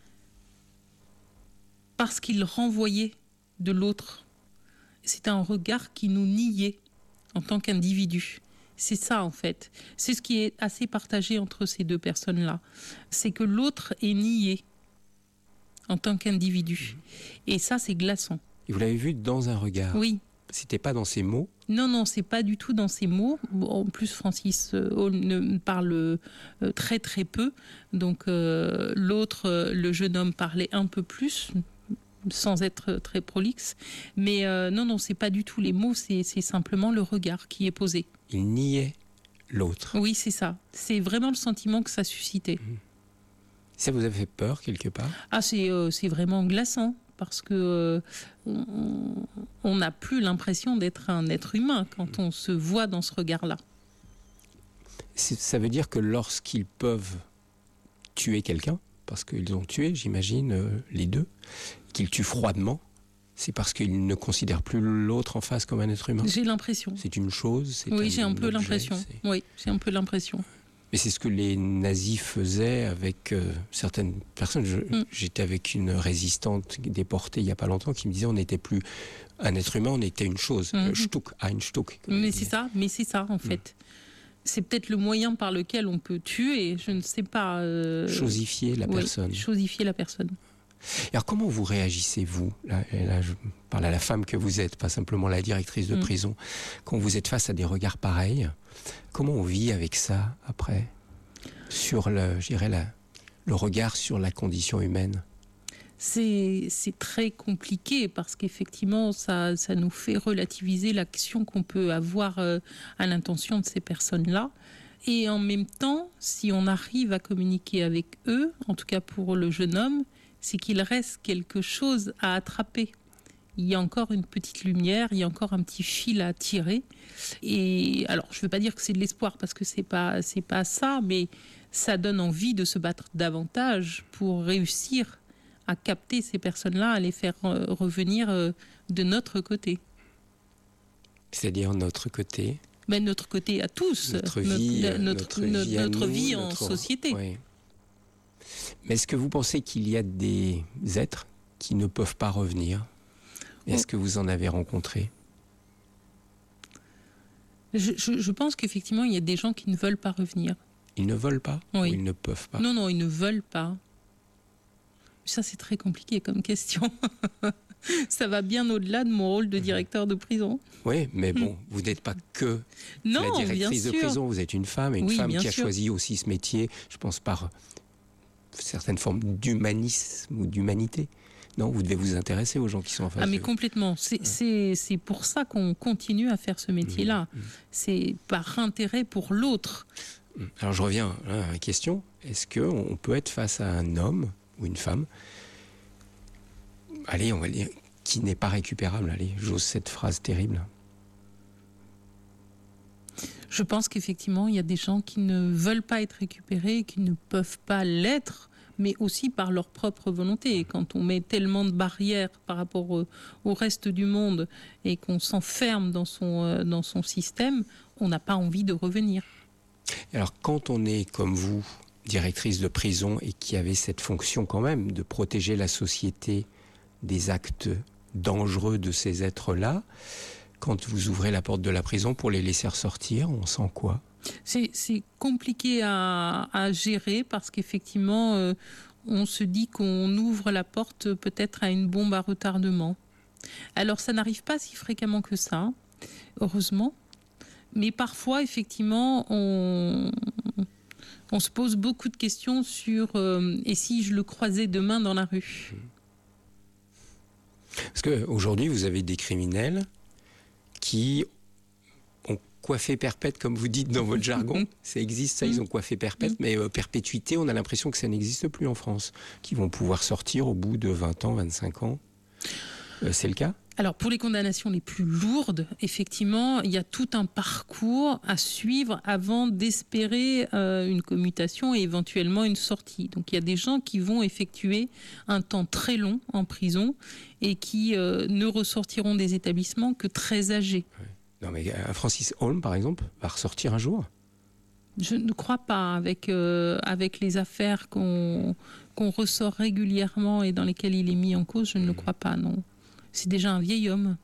par ce qu'il renvoyait de l'autre. C'était un regard qui nous niait en tant qu'individu. C'est ça, en fait. C'est ce qui est assez partagé entre ces deux personnes-là. C'est que l'autre est nié en tant qu'individu. Et ça, c'est glaçant. Et vous l'avez vu dans un regard ? Oui. C'était pas dans ses mots ? Non, non, c'est pas du tout dans ses mots. En plus, Francis Holm ne parle euh, très très peu. Donc euh, l'autre, euh, le jeune homme, parlait un peu plus, sans être très prolixe. Mais euh, non, non, c'est pas du tout les mots, c'est, c'est simplement le regard qui est posé. Il niait l'autre. Oui, c'est ça. C'est vraiment le sentiment que ça suscitait. Mmh. Ça vous a fait peur quelque part ? Ah, c'est, euh, c'est vraiment glaçant parce que euh, on n'a plus l'impression d'être un être humain quand on se voit dans ce regard-là. C'est, ça veut dire que lorsqu'ils peuvent tuer quelqu'un, parce qu'ils ont tué, j'imagine, euh, les deux, qu'ils tuent froidement, c'est parce qu'ils ne considèrent plus l'autre en face comme un être humain ? J'ai l'impression. C'est une chose, c'est Oui, un j'ai un peu objet, l'impression. c'est... Oui, j'ai un peu l'impression. Mais c'est ce que les nazis faisaient avec euh, certaines personnes. Je, mm. J'étais avec une résistante déportée il n'y a pas longtemps qui me disait on n'était plus un être humain, on était une chose. Mm-hmm. Euh, Stück, ein Stück. Mais c'est ça, mais c'est ça en fait. Mm. C'est peut-être le moyen par lequel on peut tuer, je ne sais pas. Euh... Chosifier la oui, personne. Chosifier la personne. Et alors comment vous réagissez, vous, là, là je parle à la femme que vous êtes, pas simplement la directrice de mm. prison, quand vous êtes face à des regards pareils, comment on vit avec ça après, sur le, je dirais la, le regard sur la condition humaine ? C'est, c'est très compliqué parce qu'effectivement, ça, ça nous fait relativiser l'action qu'on peut avoir euh, à l'intention de ces personnes-là. Et en même temps, si on arrive à communiquer avec eux, en tout cas pour le jeune homme, c'est qu'il reste quelque chose à attraper. Il y a encore une petite lumière, il y a encore un petit fil à tirer. Et alors, je ne veux pas dire que c'est de l'espoir parce que c'est pas, c'est pas ça, mais ça donne envie de se battre davantage pour réussir à capter ces personnes-là, à les faire revenir de notre côté. C'est-à-dire notre côté ? Ben, notre côté à tous, notre vie, notre, notre, notre, vie, notre nous, vie en notre... société. Oui. Mais est-ce que vous pensez qu'il y a des êtres qui ne peuvent pas revenir ? Est-ce que vous en avez rencontré ? je, je, je pense qu'effectivement, il y a des gens qui ne veulent pas revenir. Ils ne veulent pas ? Oui. Ou ils ne peuvent pas ? Non, non, ils ne veulent pas. Ça, c'est très compliqué comme question. Ça va bien au-delà de mon rôle de directeur de prison. Oui, mais bon, vous n'êtes pas que non, la directrice bien de sûr. prison. Vous êtes une femme, et une oui, femme qui sûr. a choisi aussi ce métier, je pense, par certaines formes d'humanisme ou d'humanité. Non, vous devez vous intéresser aux gens qui sont en face Ah, mais de vous. complètement. C'est, ouais. c'est, c'est pour ça qu'on continue à faire ce métier-là. Mmh, mmh. C'est par intérêt pour l'autre. Alors, je reviens à la question. Est-ce qu'on peut être face à un homme ou une femme, allez, on va dire, qui n'est pas récupérable? Allez, j'ose cette phrase terrible. Je pense qu'effectivement, il y a des gens qui ne veulent pas être récupérés, qui ne peuvent pas l'être, mais aussi par leur propre volonté. Et quand on met tellement de barrières par rapport au, au reste du monde et qu'on s'enferme dans son, euh, dans son système, on n'a pas envie de revenir. Alors, quand on est comme vous, directrice de prison, et qui avait cette fonction quand même de protéger la société des actes dangereux de ces êtres-là, quand vous ouvrez la porte de la prison pour les laisser ressortir, on sent quoi ? C'est, c'est compliqué à, à gérer parce qu'effectivement, euh, on se dit qu'on ouvre la porte peut-être à une bombe à retardement. Alors, ça n'arrive pas si fréquemment que ça, heureusement. Mais parfois, effectivement, on, On se pose beaucoup de questions sur euh, et si je le croisais demain dans la rue. Parce qu'aujourd'hui, vous avez des criminels qui ont coiffé perpète, comme vous dites dans votre jargon. Ça existe, ça, ils ont coiffé perpète, mais euh, perpétuité, on a l'impression que ça n'existe plus en France. Qui vont pouvoir sortir au bout de vingt ans, vingt-cinq ans. Euh, c'est le cas ? Alors, pour les condamnations les plus lourdes, effectivement, il y a tout un parcours à suivre avant d'espérer euh, une commutation et éventuellement une sortie. Donc, il y a des gens qui vont effectuer un temps très long en prison et qui euh, ne ressortiront des établissements que très âgés. Ouais. Non, mais euh, Francis Holm, par exemple, va ressortir un jour ? Je ne crois pas, avec, euh, avec les affaires qu'on, qu'on ressort régulièrement et dans lesquelles il est mis en cause, je ne le crois pas, non. C'est déjà un vieil homme.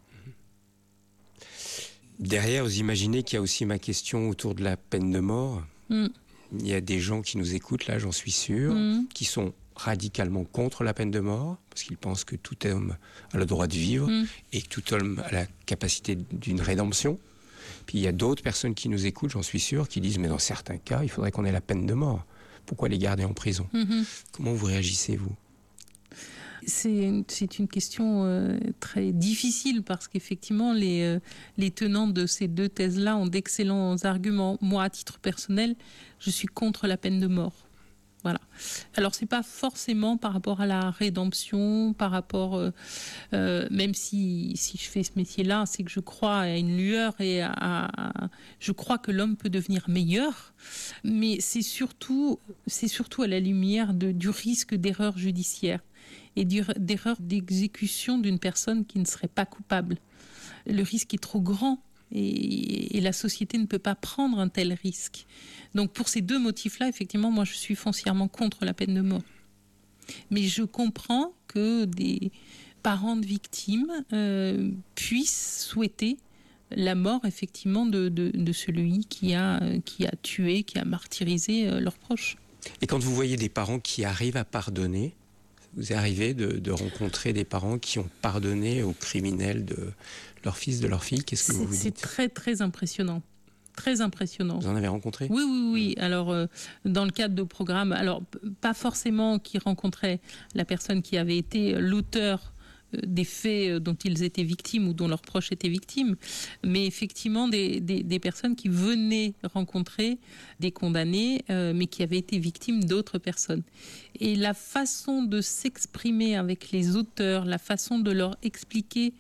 Derrière, vous imaginez qu'il y a aussi ma question autour de la peine de mort. Mm. Il y a des gens qui nous écoutent, là, j'en suis sûr, Mm. qui sont radicalement contre la peine de mort, parce qu'ils pensent que tout homme a le droit de vivre Mm. et que tout homme a la capacité d'une rédemption. Puis il y a d'autres personnes qui nous écoutent, j'en suis sûr, qui disent « mais dans certains cas, il faudrait qu'on ait la peine de mort. Pourquoi les garder en prison ?» Mm-hmm. Comment vous réagissez, vous ? C'est, c'est une question euh, très difficile parce qu'effectivement, les, euh, les tenants de ces deux thèses-là ont d'excellents arguments. Moi, à titre personnel, je suis contre la peine de mort. Voilà. Alors, c'est pas forcément par rapport à la rédemption, par rapport, euh, euh, même si, si je fais ce métier-là, c'est que je crois à une lueur et à, à je crois que l'homme peut devenir meilleur, mais c'est surtout, c'est surtout à la lumière de, du risque d'erreur judiciaire et d'erreur d'exécution d'une personne qui ne serait pas coupable. Le risque est trop grand et, et la société ne peut pas prendre un tel risque. Donc pour ces deux motifs-là, effectivement, moi je suis foncièrement contre la peine de mort. Mais je comprends que des parents de victimes euh, puissent souhaiter la mort, effectivement, de, de, de celui qui a, qui a tué, qui a martyrisé euh, leurs proches. Et quand vous voyez des parents qui arrivent à pardonner, vous est arrivé de, de rencontrer des parents qui ont pardonné aux criminels de leur fils, de leur fille. Qu'est-ce que c'est, vous vous c'est dites ? très, très impressionnant. Très impressionnant. Vous en avez rencontré ? Oui, oui, oui. Alors, euh, dans le cadre de programmes, alors, p- pas forcément qui rencontraient la personne qui avait été l'auteur euh, des faits euh, dont ils étaient victimes ou dont leurs proches étaient victimes, mais effectivement des, des, des personnes qui venaient rencontrer des condamnés, euh, mais qui avaient été victimes d'autres personnes. Et la façon de s'exprimer avec les auteurs, la façon de leur expliquer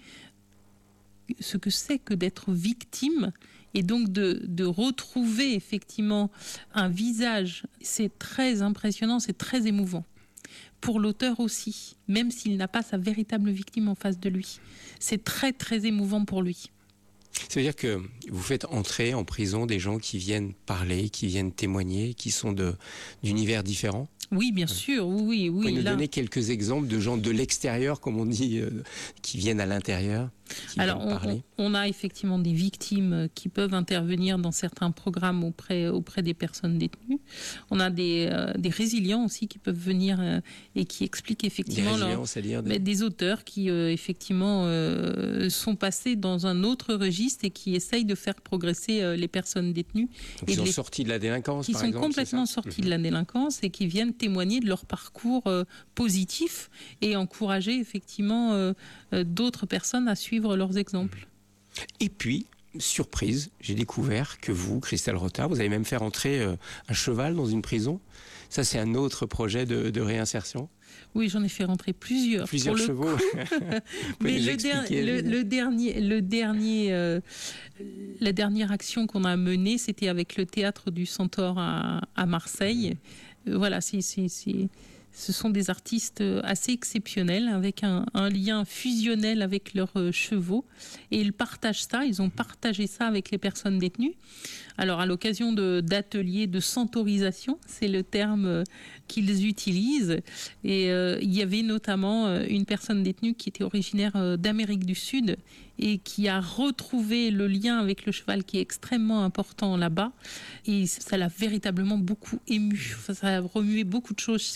ce que c'est que d'être victime, et donc de, de retrouver effectivement un visage, c'est très impressionnant, c'est très émouvant. Pour l'auteur aussi, même s'il n'a pas sa véritable victime en face de lui. C'est très très émouvant pour lui. Ça veut dire que vous faites entrer en prison des gens qui viennent parler, qui viennent témoigner, qui sont de, d'univers différents ? Oui, bien sûr, oui, oui. Vous pouvez nous là... donner quelques exemples de gens de l'extérieur, comme on dit, euh, qui viennent à l'intérieur, qui Alors, viennent on, parler ? on a effectivement des victimes qui peuvent intervenir dans certains programmes auprès, auprès des personnes détenues. On a des, euh, des résilients aussi qui peuvent venir euh, et qui expliquent effectivement... Des résilients, leur... c'est-à-dire des... Mais des auteurs qui, euh, effectivement, euh, sont passés dans un autre registre et qui essayent de faire progresser euh, les personnes détenues. Donc, et ils sont les... sortis de la délinquance, qui par sont exemple, complètement c'est ça ? sortis de la délinquance et qui viennent témoigner de leur parcours euh, positif et encourager, effectivement, euh, euh, d'autres personnes à suivre leurs exemples. Et puis, surprise, j'ai découvert que vous, Christelle Rotard, vous avez même fait rentrer euh, un cheval dans une prison. Ça, c'est un autre projet de, de réinsertion. Oui, j'en ai fait rentrer plusieurs. Plusieurs Pour le chevaux. Mais le, der- le, le dernier, le dernier, euh, la dernière action qu'on a menée, c'était avec le théâtre du Centaure à, à Marseille. Euh, voilà, c'est, c'est, c'est, ce sont des artistes assez exceptionnels, avec un, un lien fusionnel avec leurs euh, chevaux. Et ils partagent ça, ils ont partagé ça avec les personnes détenues. Alors, à l'occasion de, d'ateliers de centaurisation, c'est le terme euh, qu'ils utilisent. Et euh, il y avait notamment euh, une personne détenue qui était originaire euh, d'Amérique du Sud et qui a retrouvé le lien avec le cheval qui est extrêmement important là-bas. Et ça l'a véritablement beaucoup ému. Enfin, ça a remué beaucoup de choses chez lui.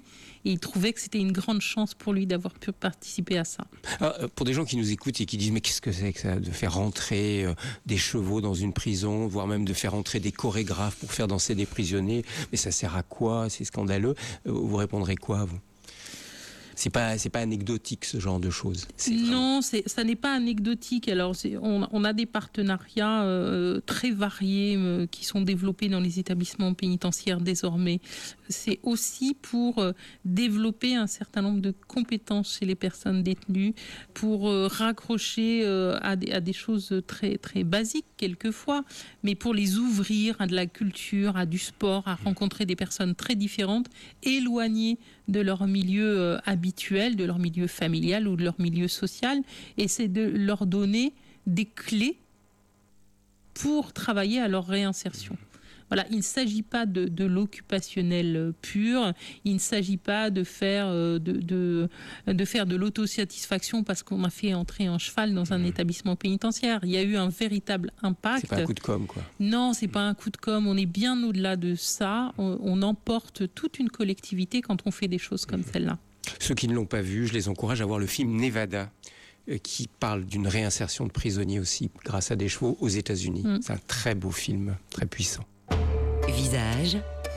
Et il trouvait que c'était une grande chance pour lui d'avoir pu participer à ça. Alors, pour des gens qui nous écoutent et qui disent mais qu'est-ce que c'est que ça, de faire rentrer euh, des chevaux dans une prison, voire même de faire rentrer des chorégraphes pour faire danser des prisonniers, mais ça sert à quoi? C'est scandaleux. Euh, vous répondrez quoi, vous? C'est pas, c'est pas anecdotique, ce genre de choses. C'est vraiment... Non, c'est, ça n'est pas anecdotique. Alors, c'est, on, on a des partenariats euh, très variés euh, qui sont développés dans les établissements pénitentiaires désormais. C'est aussi pour euh, développer un certain nombre de compétences chez les personnes détenues, pour euh, raccrocher euh, à, des, à des choses très, très basiques quelquefois, mais pour les ouvrir à de la culture, à du sport, à rencontrer des personnes très différentes, éloignées de leur milieu euh, habituel, de leur milieu familial ou de leur milieu social, et c'est de leur donner des clés pour travailler à leur réinsertion. Voilà, il ne s'agit pas de, de l'occupationnel pur, il ne s'agit pas de faire de, de, de faire de l'autosatisfaction parce qu'on a fait entrer un cheval dans un mmh. établissement pénitentiaire. Il y a eu un véritable impact. C'est pas un coup de com', quoi. Non, c'est pas un coup de com', on est bien au-delà de ça. On, on emporte toute une collectivité quand on fait des choses comme mmh. celle-là. Ceux qui ne l'ont pas vu, je les encourage à voir le film Nevada, qui parle d'une réinsertion de prisonniers aussi, grâce à des chevaux aux États-Unis. Mmh. C'est un très beau film, très puissant. Visage,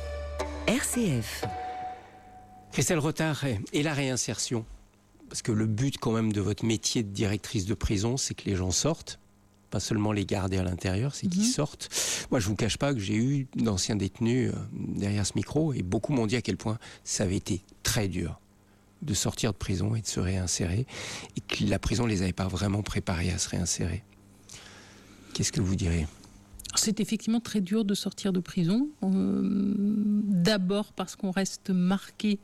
R C F. Christelle Rotard, et la réinsertion, parce que le but quand même de votre métier de directrice de prison, c'est que les gens sortent, pas seulement les garder à l'intérieur, c'est mmh. qu'ils sortent. Moi, je ne vous cache pas que j'ai eu d'anciens détenus euh, derrière ce micro, et beaucoup m'ont dit à quel point ça avait été très dur de sortir de prison et de se réinsérer, et que la prison ne les avait pas vraiment préparés à se réinsérer. Qu'est-ce que vous direz ? C'est effectivement très dur de sortir de prison. Euh, d'abord parce qu'on reste marqué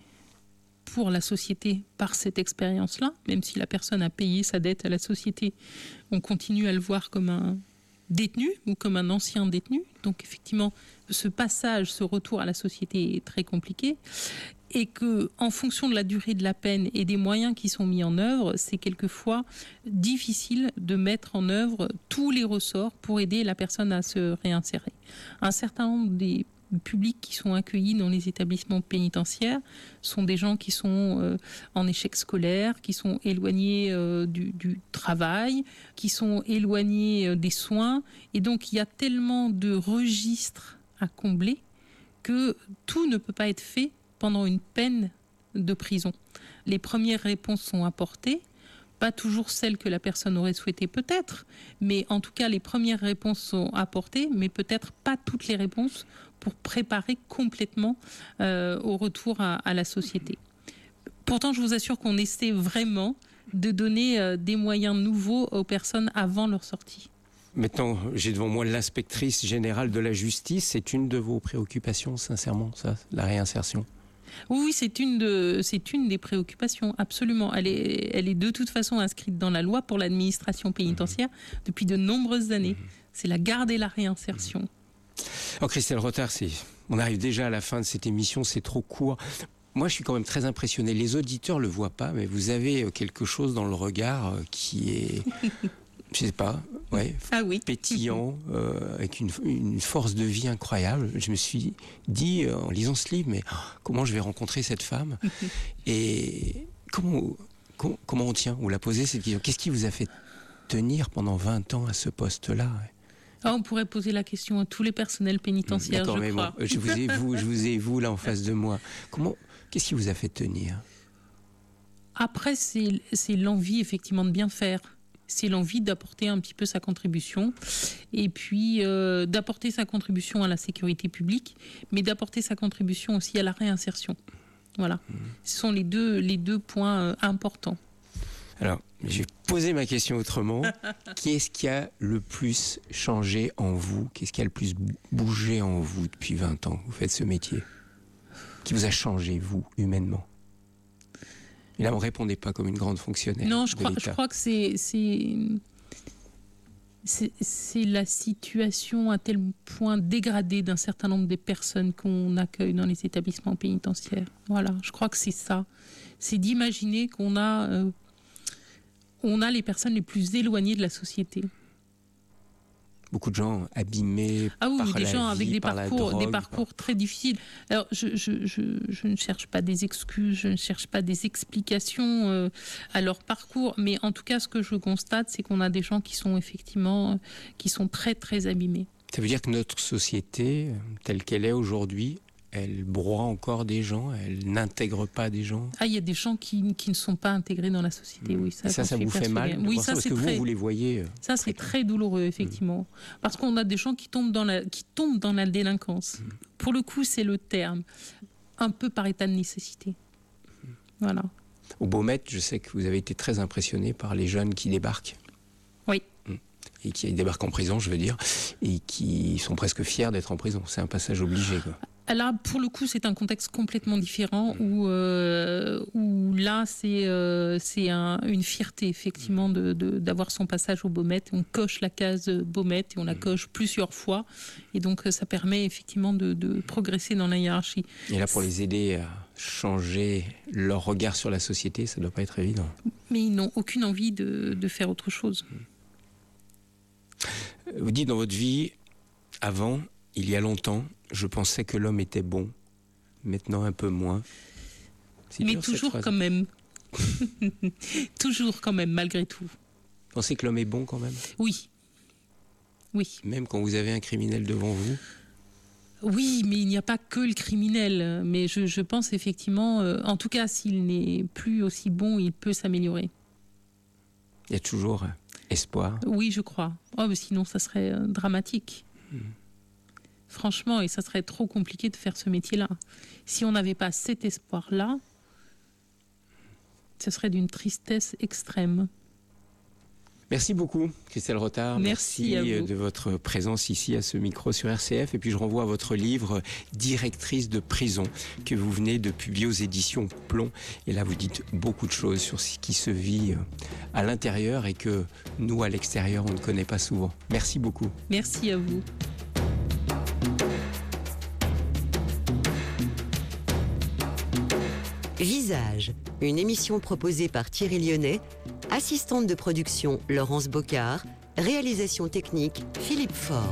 pour la société par cette expérience-là. Même si la personne a payé sa dette à la société, on continue à le voir comme un détenu ou comme un ancien détenu. Donc effectivement, ce passage, ce retour à la société est très compliqué. Et que, en fonction de la durée de la peine et des moyens qui sont mis en œuvre, c'est quelquefois difficile de mettre en œuvre tous les ressorts pour aider la personne à se réinsérer. Un certain nombre des publics qui sont accueillis dans les établissements pénitentiaires sont des gens qui sont euh, en échec scolaire, qui sont éloignés euh, du, du travail, qui sont éloignés euh, des soins. Et donc, il y a tellement de registres à combler que tout ne peut pas être fait pendant une peine de prison. Les premières réponses sont apportées, pas toujours celles que la personne aurait souhaité peut-être, mais en tout cas les premières réponses sont apportées, mais peut-être pas toutes les réponses pour préparer complètement euh, au retour à, à la société. Pourtant, je vous assure qu'on essaie vraiment de donner euh, des moyens nouveaux aux personnes avant leur sortie. Maintenant, j'ai devant moi l'inspectrice générale de la justice. C'est une de vos préoccupations, sincèrement, ça, la réinsertion ? Oui, c'est une, de, c'est une des préoccupations, absolument. Elle est, elle est de toute façon inscrite dans la loi pour l'administration pénitentiaire mmh. depuis de nombreuses années. Mmh. C'est la garde et la réinsertion. Mmh. Alors, Christelle Rotard, c'est, on arrive déjà à la fin de cette émission, c'est trop court. Moi, je suis quand même très impressionné. Les auditeurs ne le voient pas, mais vous avez quelque chose dans le regard qui est... je sais pas, ouais, ah oui. pétillant, euh, avec une, une force de vie incroyable. Je me suis dit, euh, en lisant ce livre, mais oh, comment je vais rencontrer cette femme ? Et comment, comment, comment on tient ? Vous la posez cette question. Qu'est-ce qui vous a fait tenir pendant vingt ans à ce poste-là ? Ah, on pourrait poser la question à tous les personnels pénitentiaires, D'accord, je mais crois. Bon, je vous ai vous, je vous ai vous là en face de moi. Comment, qu'est-ce qui vous a fait tenir ? Après, c'est, c'est l'envie effectivement de bien faire. C'est l'envie d'apporter un petit peu sa contribution et puis euh, d'apporter sa contribution à la sécurité publique, mais d'apporter sa contribution aussi à la réinsertion. Voilà. Mmh. Ce sont les deux, les deux points euh, importants. Alors, je vais poser ma question autrement. Qu'est-ce qui a le plus changé en vous ? Qu'est-ce qui a le plus bougé en vous depuis vingt ans que vous faites ce métier ? Qui vous a changé, vous, humainement ? Et là, on ne répondait pas comme une grande fonctionnaire. Non, je crois, je crois que c'est, c'est, c'est, c'est la situation à tel point dégradée d'un certain nombre des personnes qu'on accueille dans les établissements pénitentiaires. Voilà, je crois que c'est ça. C'est d'imaginer qu'on a, euh, on a les personnes les plus éloignées de la société. beaucoup de gens abîmés ah oui, par des la gens vie, avec des par la parcours, drogue, des parcours par... très difficiles. Alors, je, je, je, je ne cherche pas des excuses, je ne cherche pas des explications euh, à leur parcours, mais en tout cas, ce que je constate, c'est qu'on a des gens qui sont effectivement, euh, qui sont très, très abîmés. Ça veut dire que notre société, telle qu'elle est aujourd'hui, elle broie encore des gens, elle n'intègre pas des gens. Ah, il y a des gens qui, qui ne sont pas intégrés dans la société, oui. Ça, ça, ça vous fait mal de oui, voir ça, ça, parce c'est que très... vous, vous les voyez. Ça, c'est très douloureux, effectivement. Mmh. Parce qu'on a des gens qui tombent dans la, qui tombent dans la délinquance. Mmh. Pour le coup, c'est le terme. Un peu par état de nécessité. Mmh. Voilà. Au Baumettes, je sais que vous avez été très impressionné par les jeunes qui débarquent. Oui. Et qui débarquent en prison, je veux dire, et qui sont presque fiers d'être en prison. C'est un passage obligé, quoi. Là, pour le coup, c'est un contexte complètement différent où, euh, où là, c'est, euh, c'est un, une fierté, effectivement, de, de, d'avoir son passage au Baumettes. On coche la case Baumettes et on la coche plusieurs fois. Et donc, ça permet effectivement de, de progresser dans la hiérarchie. Et là, pour les aider à changer leur regard sur la société, ça ne doit pas être évident. Mais ils n'ont aucune envie de, de faire autre chose. Vous dites dans votre vie, avant, il y a longtemps, je pensais que l'homme était bon. Maintenant, un peu moins. C'est Mais dur, toujours quand même. Toujours quand même, malgré tout. Vous pensez que l'homme est bon quand même ? Oui. Oui. Même quand vous avez un criminel devant vous ? Oui, mais il n'y a pas que le criminel. Mais je, je pense effectivement, euh, en tout cas, s'il n'est plus aussi bon, il peut s'améliorer. Il y a toujours espoir ? Oui, je crois. Oh, mais sinon, ça serait euh, dramatique. Hmm. Franchement, et ça serait trop compliqué de faire ce métier-là. Si on n'avait pas cet espoir-là, ce serait d'une tristesse extrême. Merci beaucoup, Christelle Rotard. Merci, Merci de votre présence ici à ce micro sur R C F. Et puis je renvoie à votre livre « Directrice de prison » que vous venez de publier aux éditions Plomb. Et là, vous dites beaucoup de choses sur ce qui se vit à l'intérieur et que nous, à l'extérieur, on ne connaît pas souvent. Merci beaucoup. Merci à vous. Visage, une émission proposée par Thierry Lyonnais, assistante de production Laurence Bocard, réalisation technique Philippe Faure.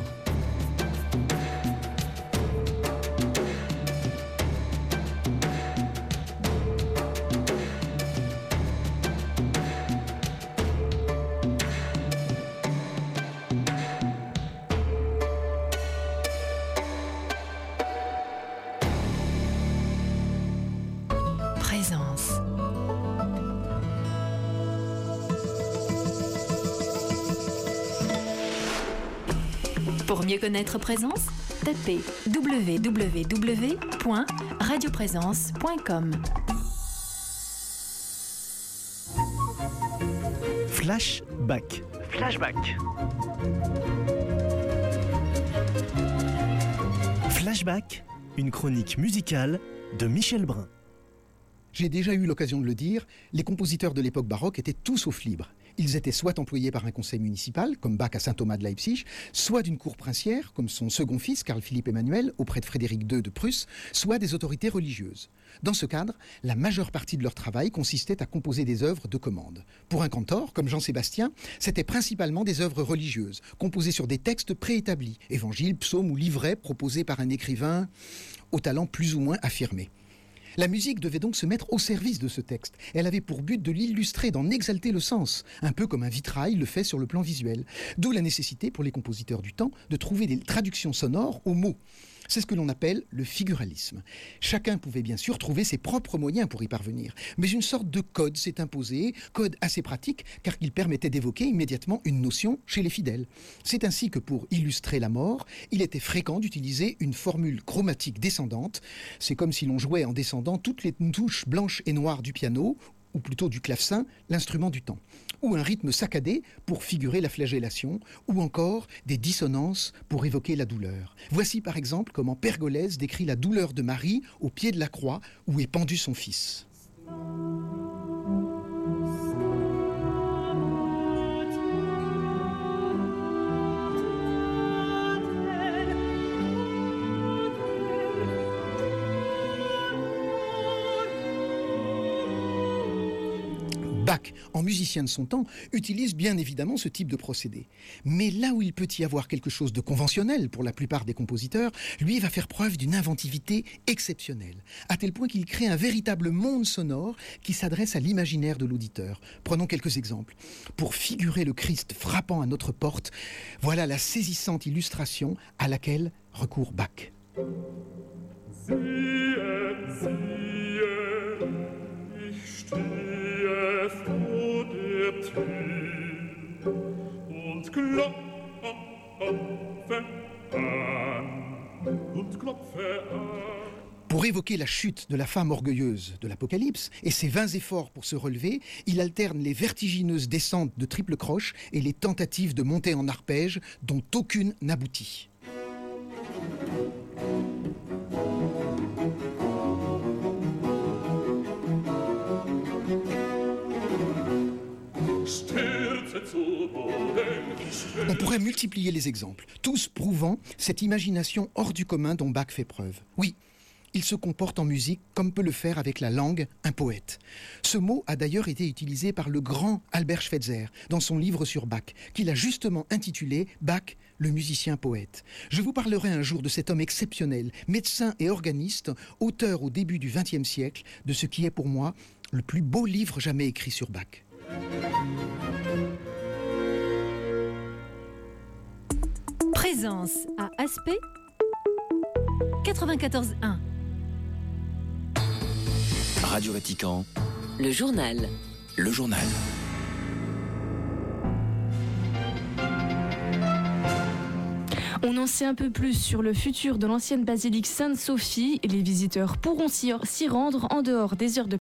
Pour mieux connaître Présence, tapez w w w point radio présence point com. Flashback. Flashback. Flashback, une chronique musicale de Michel Brun. J'ai déjà eu l'occasion de le dire, les compositeurs de l'époque baroque étaient tout sauf libres. Ils étaient soit employés par un conseil municipal, comme Bach à Saint-Thomas de Leipzig, soit d'une cour princière, comme son second fils, Carl-Philippe Emmanuel, auprès de Frédéric deux de Prusse, soit des autorités religieuses. Dans ce cadre, la majeure partie de leur travail consistait à composer des œuvres de commande. Pour un cantor, comme Jean-Sébastien, c'était principalement des œuvres religieuses, composées sur des textes préétablis, évangiles, psaumes ou livrets proposés par un écrivain au talent plus ou moins affirmé. La musique devait donc se mettre au service de ce texte. Elle avait pour but de l'illustrer, d'en exalter le sens, un peu comme un vitrail le fait sur le plan visuel. D'où la nécessité pour les compositeurs du temps de trouver des traductions sonores aux mots. C'est ce que l'on appelle le figuralisme. Chacun pouvait bien sûr trouver ses propres moyens pour y parvenir, mais une sorte de code s'est imposé, code assez pratique car il permettait d'évoquer immédiatement une notion chez les fidèles. C'est ainsi que pour illustrer la mort, il était fréquent d'utiliser une formule chromatique descendante. C'est comme si l'on jouait en descendant toutes les touches blanches et noires du piano, ou plutôt du clavecin, l'instrument du temps, ou un rythme saccadé pour figurer la flagellation, ou encore des dissonances pour évoquer la douleur. Voici par exemple comment Pergolèse décrit la douleur de Marie au pied de la croix où est pendu son fils. Bach, en musicien de son temps, utilise bien évidemment ce type de procédé. Mais là où il peut y avoir quelque chose de conventionnel pour la plupart des compositeurs, lui va faire preuve d'une inventivité exceptionnelle, à tel point qu'il crée un véritable monde sonore qui s'adresse à l'imaginaire de l'auditeur. Prenons quelques exemples. Pour figurer le Christ frappant à notre porte, voilà la saisissante illustration à laquelle recourt Bach. Siehe, siehe, ich stehe vor der Tür und klopfe an, und klopfe an. Pour évoquer la chute de la femme orgueilleuse de l'Apocalypse et ses vains efforts pour se relever, il alterne les vertigineuses descentes de triple croche et les tentatives de montée en arpège dont aucune n'aboutit. On pourrait multiplier les exemples, tous prouvant cette imagination hors du commun dont Bach fait preuve. Oui, il se comporte en musique comme peut le faire avec la langue un poète. Ce mot a d'ailleurs été utilisé par le grand Albert Schweitzer dans son livre sur Bach, qu'il a justement intitulé « Bach, le musicien-poète ». Je vous parlerai un jour de cet homme exceptionnel, médecin et organiste, auteur au début du vingtième siècle de ce qui est pour moi le plus beau livre jamais écrit sur Bach. Présence à Aspect quatre-vingt-quatorze un. Radio Vatican. Le journal. Le journal. On en sait un peu plus sur le futur de l'ancienne basilique Sainte-Sophie. Les visiteurs pourront s'y s'y rendre en dehors des heures de